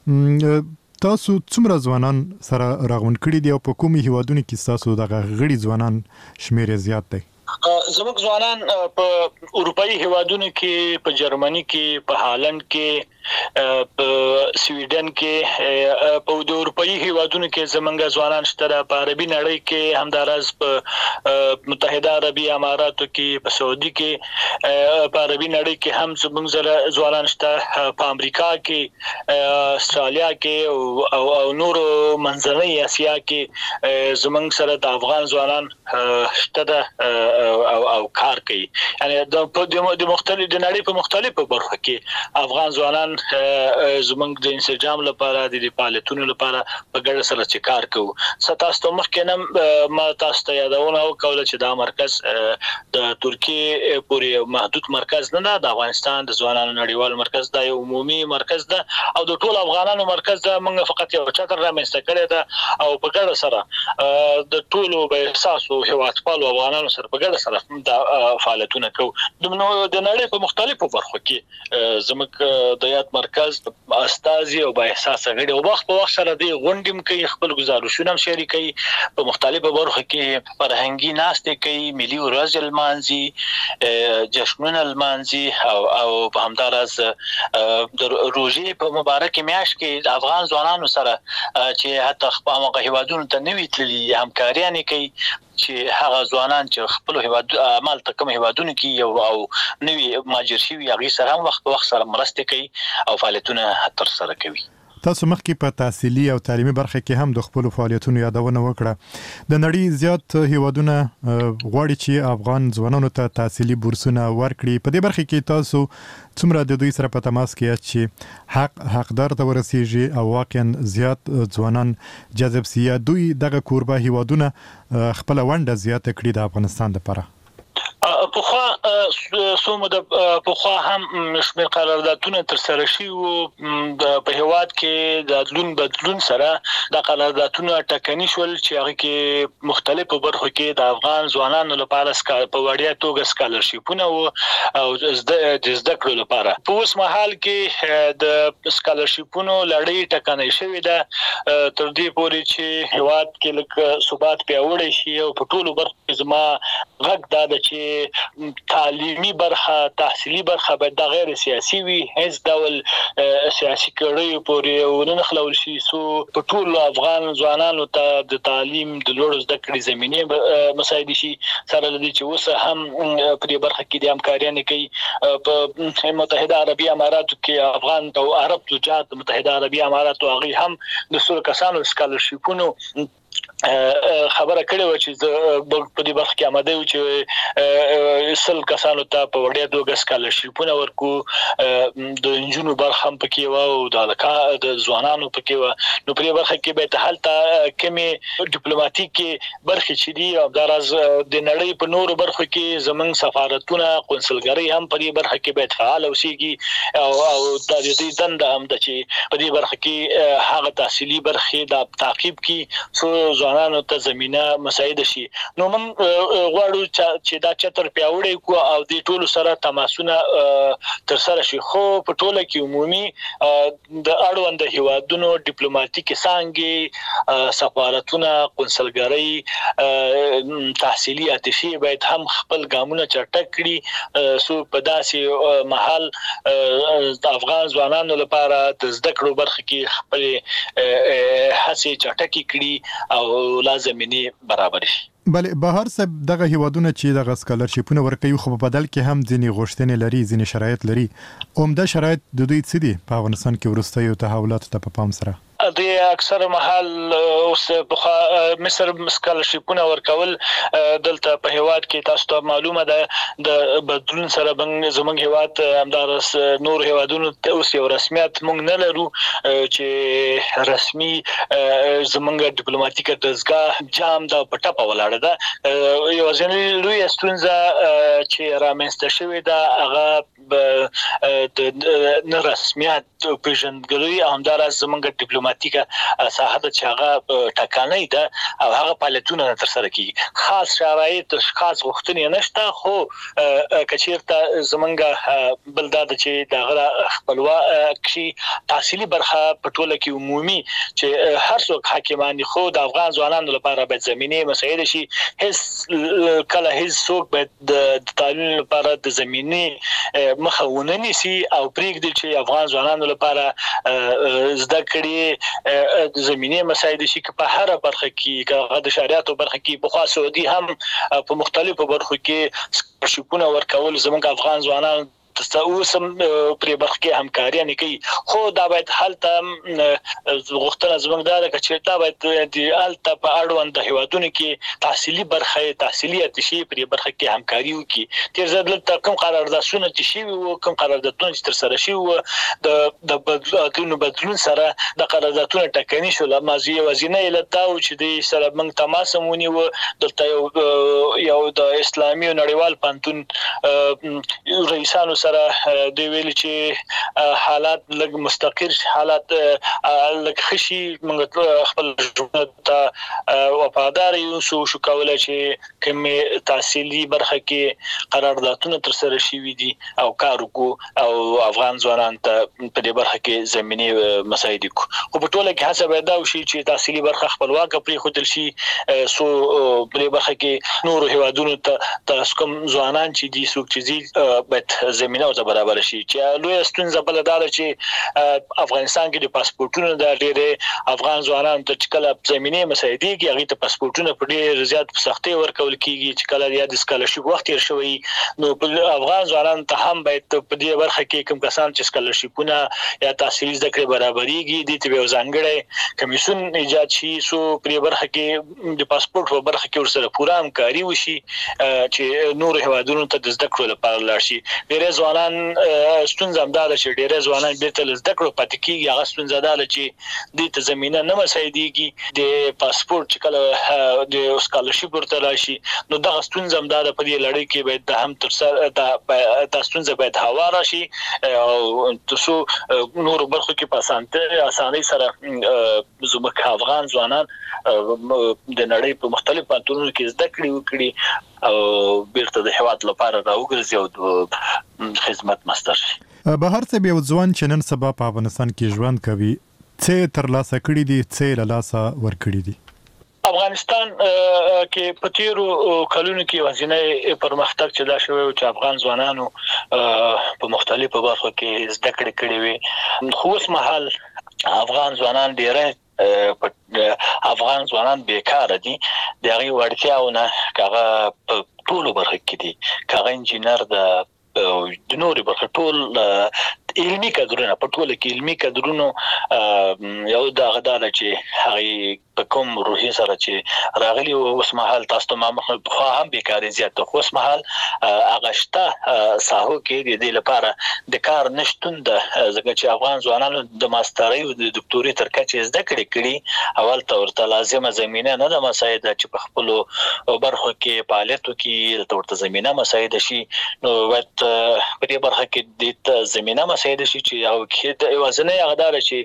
تاسو څومره ځوانان سره راغونډ کړي دي او په کومو هیوادونو کې تاسو دغه غړي ځوانان شمیر زیات دی؟ زموږ ځوانان په اروپایي هیوادونو کې، په جرمني کې، په هالند کې، په سویډن کې، په د اروپایي هیوادونو کې زمونږ ځوانان شته. په عربي نړۍ کې همداراز په متحده عربي اماراتو کې، په سعودي کې، په عربي نړۍ کې هم زمونږ ځوانان شته. په امریکا کې، استرالیا کې او نور منځنۍ اسیا کې زمونږ سره د افغان ځوانان شته او کار کوي. یعنی د مختلف د نړۍ په مختلفو برخو کې افغان ځوانان زمونږ د انسجام لپاره، د فعالیتونو لپاره په ګډه سره چې کار کوو. تاسو ته مخکې ما تاسو ته یادونه وکړه چې دا مرکز د ترکیه پورې محدود مرکز نه ده، د افغانستان د ځوانانو نړیوال مرکز دا یو عمومي مرکز ده او د ټول افغانانو مرکز ده. موږ فقط یو چتر رامنځته کړی ده او په ګډه سره د ټولو به احساسو هیوادپالو افغانانو سره په ګډه سره د فعالیتونه کوو. د نړۍ په مختلفو برخو کې زموږ د یاد مرکز استازي او با احساسه غړي او وخت په وخت سره د غونډې کوي، خپل گزارشونه هم شریکوي، په مختلفو برخو کې فرهنګي ناستې کوي، ملي ورځ لمانځي، جشنونه لمانځي او په همداراز د روژې په مبارک میاشت کې د افغان ځوانانو سره چې حتی هغه هیوادونو ته نوي تللي همکاریانې کوي چې هغه ځوانان چې خپل هیواد عمل ته کوم هیوادونو کې او نوي ماجر شوي هغه سره هم وخت په وخت سره مرسته کوي او فعالیتونه ترسره کوي. تاسو مخکې په تحصیلي او تعلیمي برخه کې هم د خپل فعالیتونو یادونه وکړه. د نړۍ زیات هیوادونه غواړي چې افغان ځوانانو ته تحصیلي بورسونه ورکړي. په دې برخه کې تاسو څومره د دوی سره په تماس کې یاست چې حقدار ته ورسیږي او واقعا زیات ځوانان جذب سي؟ دوی دغه کوربه هیوادونه خپل ونډه زیاته کړي د افغانستان لپاره؟ پخوا هم شمېر قراردادونه ترسره شوي وو. په هېواد کې د بدلون سره د قراردادونه ټاکني شول چې هغه کې مختلفو برخو کې د افغان ځوانانو لپاره په وړیا توګه سکالرشیپونه وو او د زده کړو لپاره. په اوس مهال کې د سکالرشیپونو لړۍ ټاکنۍ شوې ده تر دې پورې چې هېواد کې لکه ثبات پیاوړی شي او په ټولو برخو کې زما غږ دا ده چې تعلیمي برخه، تحصیلي برخه باید د غیر سیاسي وي، هیڅ ډول سیاسي کړیو پورې ونه خلول شي څو په ټول افغان ځوانانو ته د تعلیم د لوړو زده کړې زمینه مساعد شي. سره لدی چې اوس هم په دې برخه کې د همکاریانې کوي. په متحده عربي اماراتو کې افغان او عرب تجار د متحده عربي اماراتو هغه هم د څو کسانو سکالرشیپونو خبره کړې و چې په دې برخه کې آماده یو چې 100 کسانو ته په وړیا توګه سکالرشیپونه ورکو. د انجونو برخه هم پکې و او د ځوانانو پکې و. نو په دې برخه کې به ته کمې ډیپلوماټیکي برخې چې دي او دراز د نړۍ په نورو برخو کې زمونږ سفارتونه، قونسلګرۍ هم په دې برخه کې به فعال اوسېږي او د دې دنده هم د چې په دې برخه کې هغه تحصیلي برخې د تعقیب کې څو ځوانانو ته زمينه مساعده شي. نو موږ غواړو چې دا چتر پیاوړی کو او د ټولو سره تماسونه تر سره شي. خو په ټوله کې عمومي د اړوند هیوادونو ډیپلوماټیکي څانګې، سفارتونه، قونسلګرۍ، تحصیلي اتشې باید هم خپل ګامونه چټک کړي سو په داسې محل د افغان ځوانانو لپاره د زده کړو برخه کې خپل هڅې چټکې کړي او لازمینه برابر شي. بله بهر صاحب دغه هیوادونه چې دغه سکالرشیپونه ورکوي خو په بدل کې هم ځینې غوښتنې لري ځینې شرایط لري عمده شرایط د دوی څه دي په افغانستان کې وروستیو تحولاتو ته په پام سره د اکثر محل اوس په مصر سکالرشیپونه ورکول دلته په هیواد کې تاسو ته معلومه ده د بدلون سره زموږ هیواد همدارس نور هیوادونو اوس یو رسمیت مونږ نه لرو چې رسمي زموږ ډیپلوماټیک دزګاه جام د پټه ولاړه ده یو ځینې لوی ستونزه چې رامنځته شوې ده هغه د نه رسمیت پیژندګلوي همدارس زموږ ډیپلوماټیک ساحه د چاغه ټاکنه ده او هغه فعالیتونه تر سره کیږي خاص شرایط خاص غوښتنې نشته خو کچیرته زمونږ بلداد چې دغه خپلوا کې تحصیلي برخه په ټوله کې عمومي چې هر څوک حاکمان خو د افغان ځوانانو لپاره باید زمينه مساعد شي هیڅ کله هیڅ څوک باید د تعلیم لپاره د زمينه مخاونه نشي او پریږدي چې افغان ځوانانو لپاره زده کړي د زمينه مساعد شي په هر برخه کې د شریعت برخه کې په خاص سعودي هم په مختلفو برخو کې شپونه ورکول زموږ افغان ځوانان اوسم پرې برخه کې همکاري نه کوي خو دا باید حالت غوښتنه زموږ دا چې دا باید د الته په اړوند د هیوادونو کې تحصیلي برخه تحصیلي اتشي پرې برخه کې همکاري وکړي تیر ځل تر کوم قراردادونه چې شي او کوم قراردادونه چې تر سره شي د بدلون سره د قراردادونه ټاکني شو لمازي وزینه لته او چې د سره موږ تماس مونږ دلته یو د اسلامي نړیوال پانتون رئیسانو سره دی ویل چې حالات لږ مستقر حالات لږ خشي موږ خپل ژوند وفادار یو شو کولای چې کوم تحصیلي برخه کې قراردادونه تر سره شي دي او کار وکړو او افغان ځوانان ته په دې برخه کې زمينه مساعد کو خو په ټوله کې هڅه پیدا وشي چې تحصیلي برخه خپلواک پرې خودل شي سو په دې برخه کې نور هیوادونو ته تاسو کوم ځوانان چې دي څوک چې باید زمينه او برابر شي چې لوی ستونزه بل دا چې افغانستان کې د پاسپورتونو د ډېرې افغان ځوانانو ته چې کله زمينه مساعدي کې هغه ته پاسپورتونه په ډېر زیات سختي ورکول کیږي چې کله یا د سکالرشپ وخت تیر شوی نو افغان ځوانانو ته هم باید په دې برخه کې کوم کسان چې سکالرشپونه یا تحصیلي زده کړې برابرېږي د ته یو ځانګړی کمیسیون ایجاد شي سو په برخه کې د پاسپورت په برخه کې ورسره پوره همکاري وشي چې نور هیوادونو ته د زده کړو لپاره لاړ شي ډېر ځوانان ستونزه هم دا چې ډېر ځوانان بیرته زده کړو پاتې کیږي هغه ستونزه ده چې د ته زمينه نه مساعديږي د پاسپورت چې کله د سکالرشپ ورته راشي نو دا ستونزه هم دا په دې لړۍ کې باید هم تر سره د ستونزه باید هواره شي او تاسو نور برخو کې په اسانۍ سره زموږ افغان ځوانان د نړۍ په مختلفو پانتونونو کې زده کړې وکړي او بیرته د هیواد لپاره راوګرځي او خدمت مستر شي به هر څه یو ځوان چې نن سبا په افغانستان کې ژوند کوي څه ترلاسه کړي دي څه له لاسه ورکړي دي افغانستان کې په تیرو کلونو کې وزینه پرمختګ چې دا شوی چې افغان ځوانانو په مختلفو برخو کې زده کړې کړې وي خو اوس مهال افغان ځوانان ډېر افغان ځوانان بیکاره دي دغه وړتیاونه کاغه په ټولو برخو کې دي کاغه انجینر د نوري برخه ټول علمي کادرونه په ټوله کې علمي کادرونه یو دا غداله چې هغه په کوم روحي سره چې راغلي اوس مهال تاسو ته ما خو هم بیکاری زیات خو اوس مهال اغشته ساحو کې د لپاره د کار نشټون د ځکه چې افغان ځوانانو د ماسترۍ او د دکتوري تر کچې زده کړې اول ته لازمه زمينه نه د مساعده چې په خپل برخو کې فعالیتو کې ورته زمينه مساعده شي نو وخت په دې برخه کې د زمينه مساعده شي چې او کې د وزنه غدار شي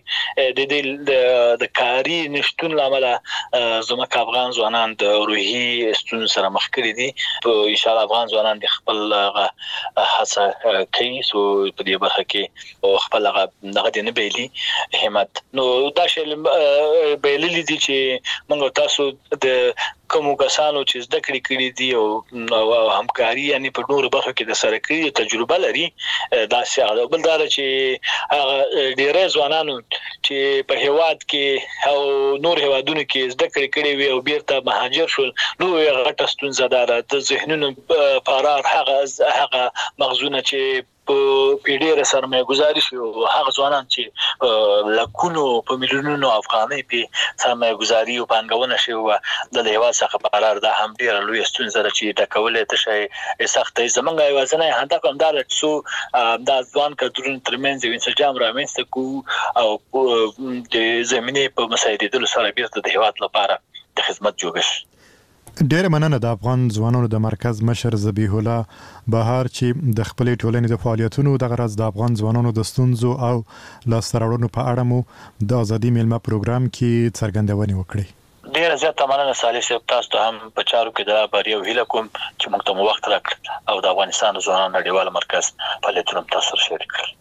د کاری نشټون لامل زموږ افغان ځوانان د روحي ستونزو سره مخ کړي دي ان شاء الله افغان ځوانان د خپل هڅه کوي سو په دې برخه کې خپل دغه نه بیلي همت نو دا شی بیللی دي چې موږ تاسو د کوم کسانو چې زده کړې کړې دي او همکاري یعنی په نورو برخو کې د سره کړې تجربه لري دا څه بل دا چې هغه ډېر ځوانانو چې په هیواد کې او نور هیوادونو کې زده کړې کړې وي او بیرته مهاجر شول نو غټه ستونزه ده د ذهنونو فرار هغه مغزونه چې په ډېر سرمایه گذاري شو هغه ځوانان چې لکونو په میلیونونو افغانۍ په سرمایه گذاري او پانګونه شوی د هیواد څخه فرار ده هم ډېر لوی ستونزه ده چې د کولې ته شي سختي زمونږ یوازینی هدف هم دا چې د ځوان کډرونو ترمنځ یو انسجام رامنځته کو او د زمینه په مساعدېدلو سره بیرته د هیواد لپاره د خدمت جوړش. ډېر مننه د افغان ځوانانو د مرکز مشر ذبیح الله بهار چې د خپلې ټولنې د فعالیتونو د غرض د افغان ځوانانو د ستونزو او لاسته راوړنو په اړه مو د ازادي میلمه پروګرام کې څرګندونې وکړې. ډېر زیات مننه صالح صاحب تاسو ته هم په چارو کې د بری او هیله کوم چې موږ ته وخت راکړ او د افغانستان ځوانانو نړیوال مرکز فعالیتونو تاسو سره شریک کړل.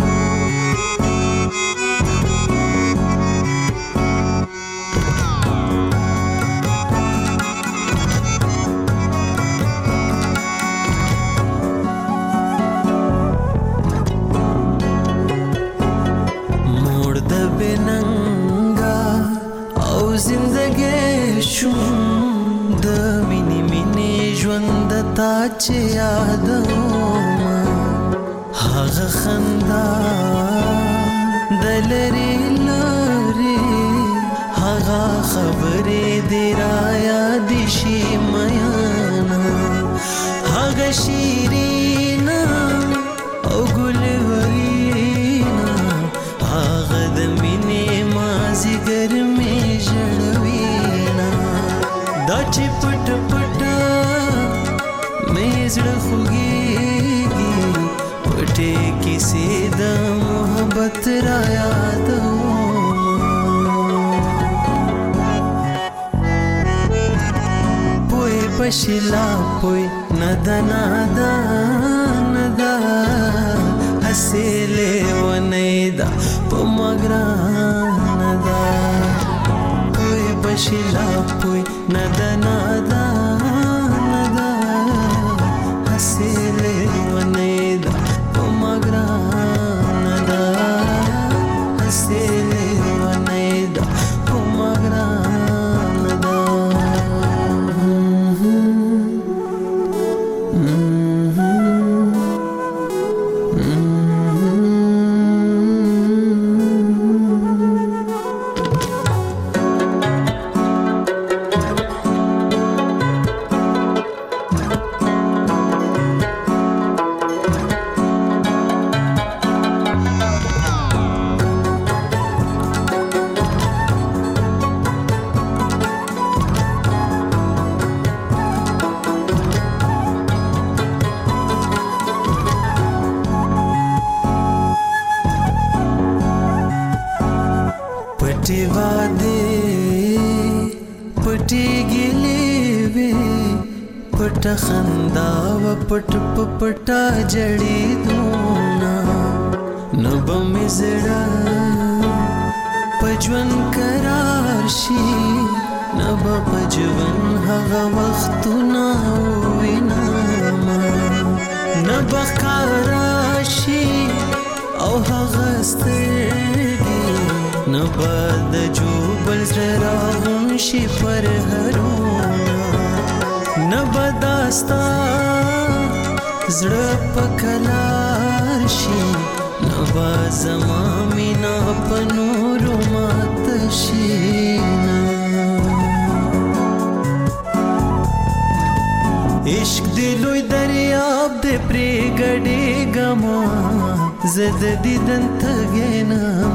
زندگی شوم د مینې ژوند تا چې یادوم هغه خندا د لري هغه خبرې دې را یاد شي میانا هغه شیرین او ګلورینا هغه د مینې مازیګر دا چې پټ پټ مې زړه خوږېږي پټې کیسې د محبت را یادوم پوی پشلا پوی ندا ندا ندا حسیلې ونې دا په مګران دا بشلا پوی ندا ندا ندا حسیلے ونیدا پمگران ندا حسیلے ونیدا پمگران ندا پټ خندا و پټ پټا جړې دونا نب مزړه پجون قرار شي نب پجون هغه وختونه وینا نب خراشي او هغه ستړي نب د جوبل زرا هم شي پر هرونه نبداستا زړه پکلار شي نبا زما مینا پنور مات شي عشق دی لوی دریاب دی پرېږدې ګما زه د دیدن تږی نه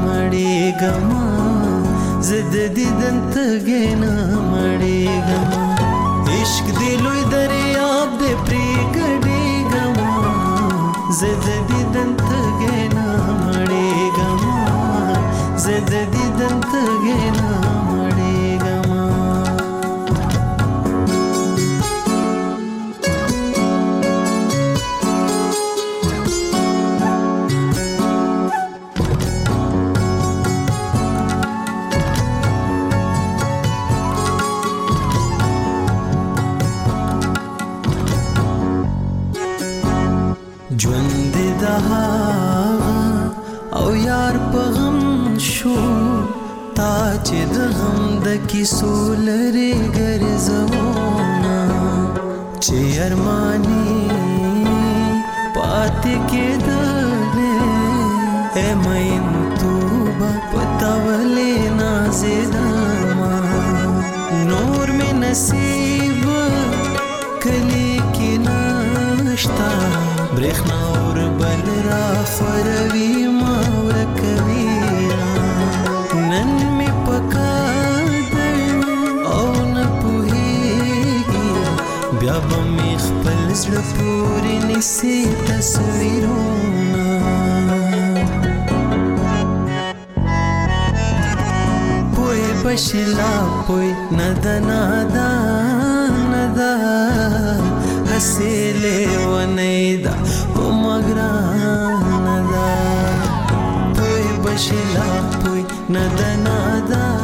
مړېږم زه د دیدن تږی نه مړېږم عشق دی لوی دریاب دی پرېږدې ګما زه د دیدن تږی نه مړېږم زه د دیدن تږی نه مړېږم ژوند د هغه او یار په غم شو تا چې د غم د کیسو لري ګرځونا چې ارمانی پاتې کېدلې مین توبه پتاولې نازدما نور می نصیب کلی کې نشتا برېښنا اور بل را خوروي ما ورکوي نن می پکادر او نه پوهېږي بیا به می خپل زړه پورې نیسي تصویرونه پوی بشلا پوی ندا ندا ندا حسیلې ونې دا په مګران دا پوی بشلا پوی ندا ندا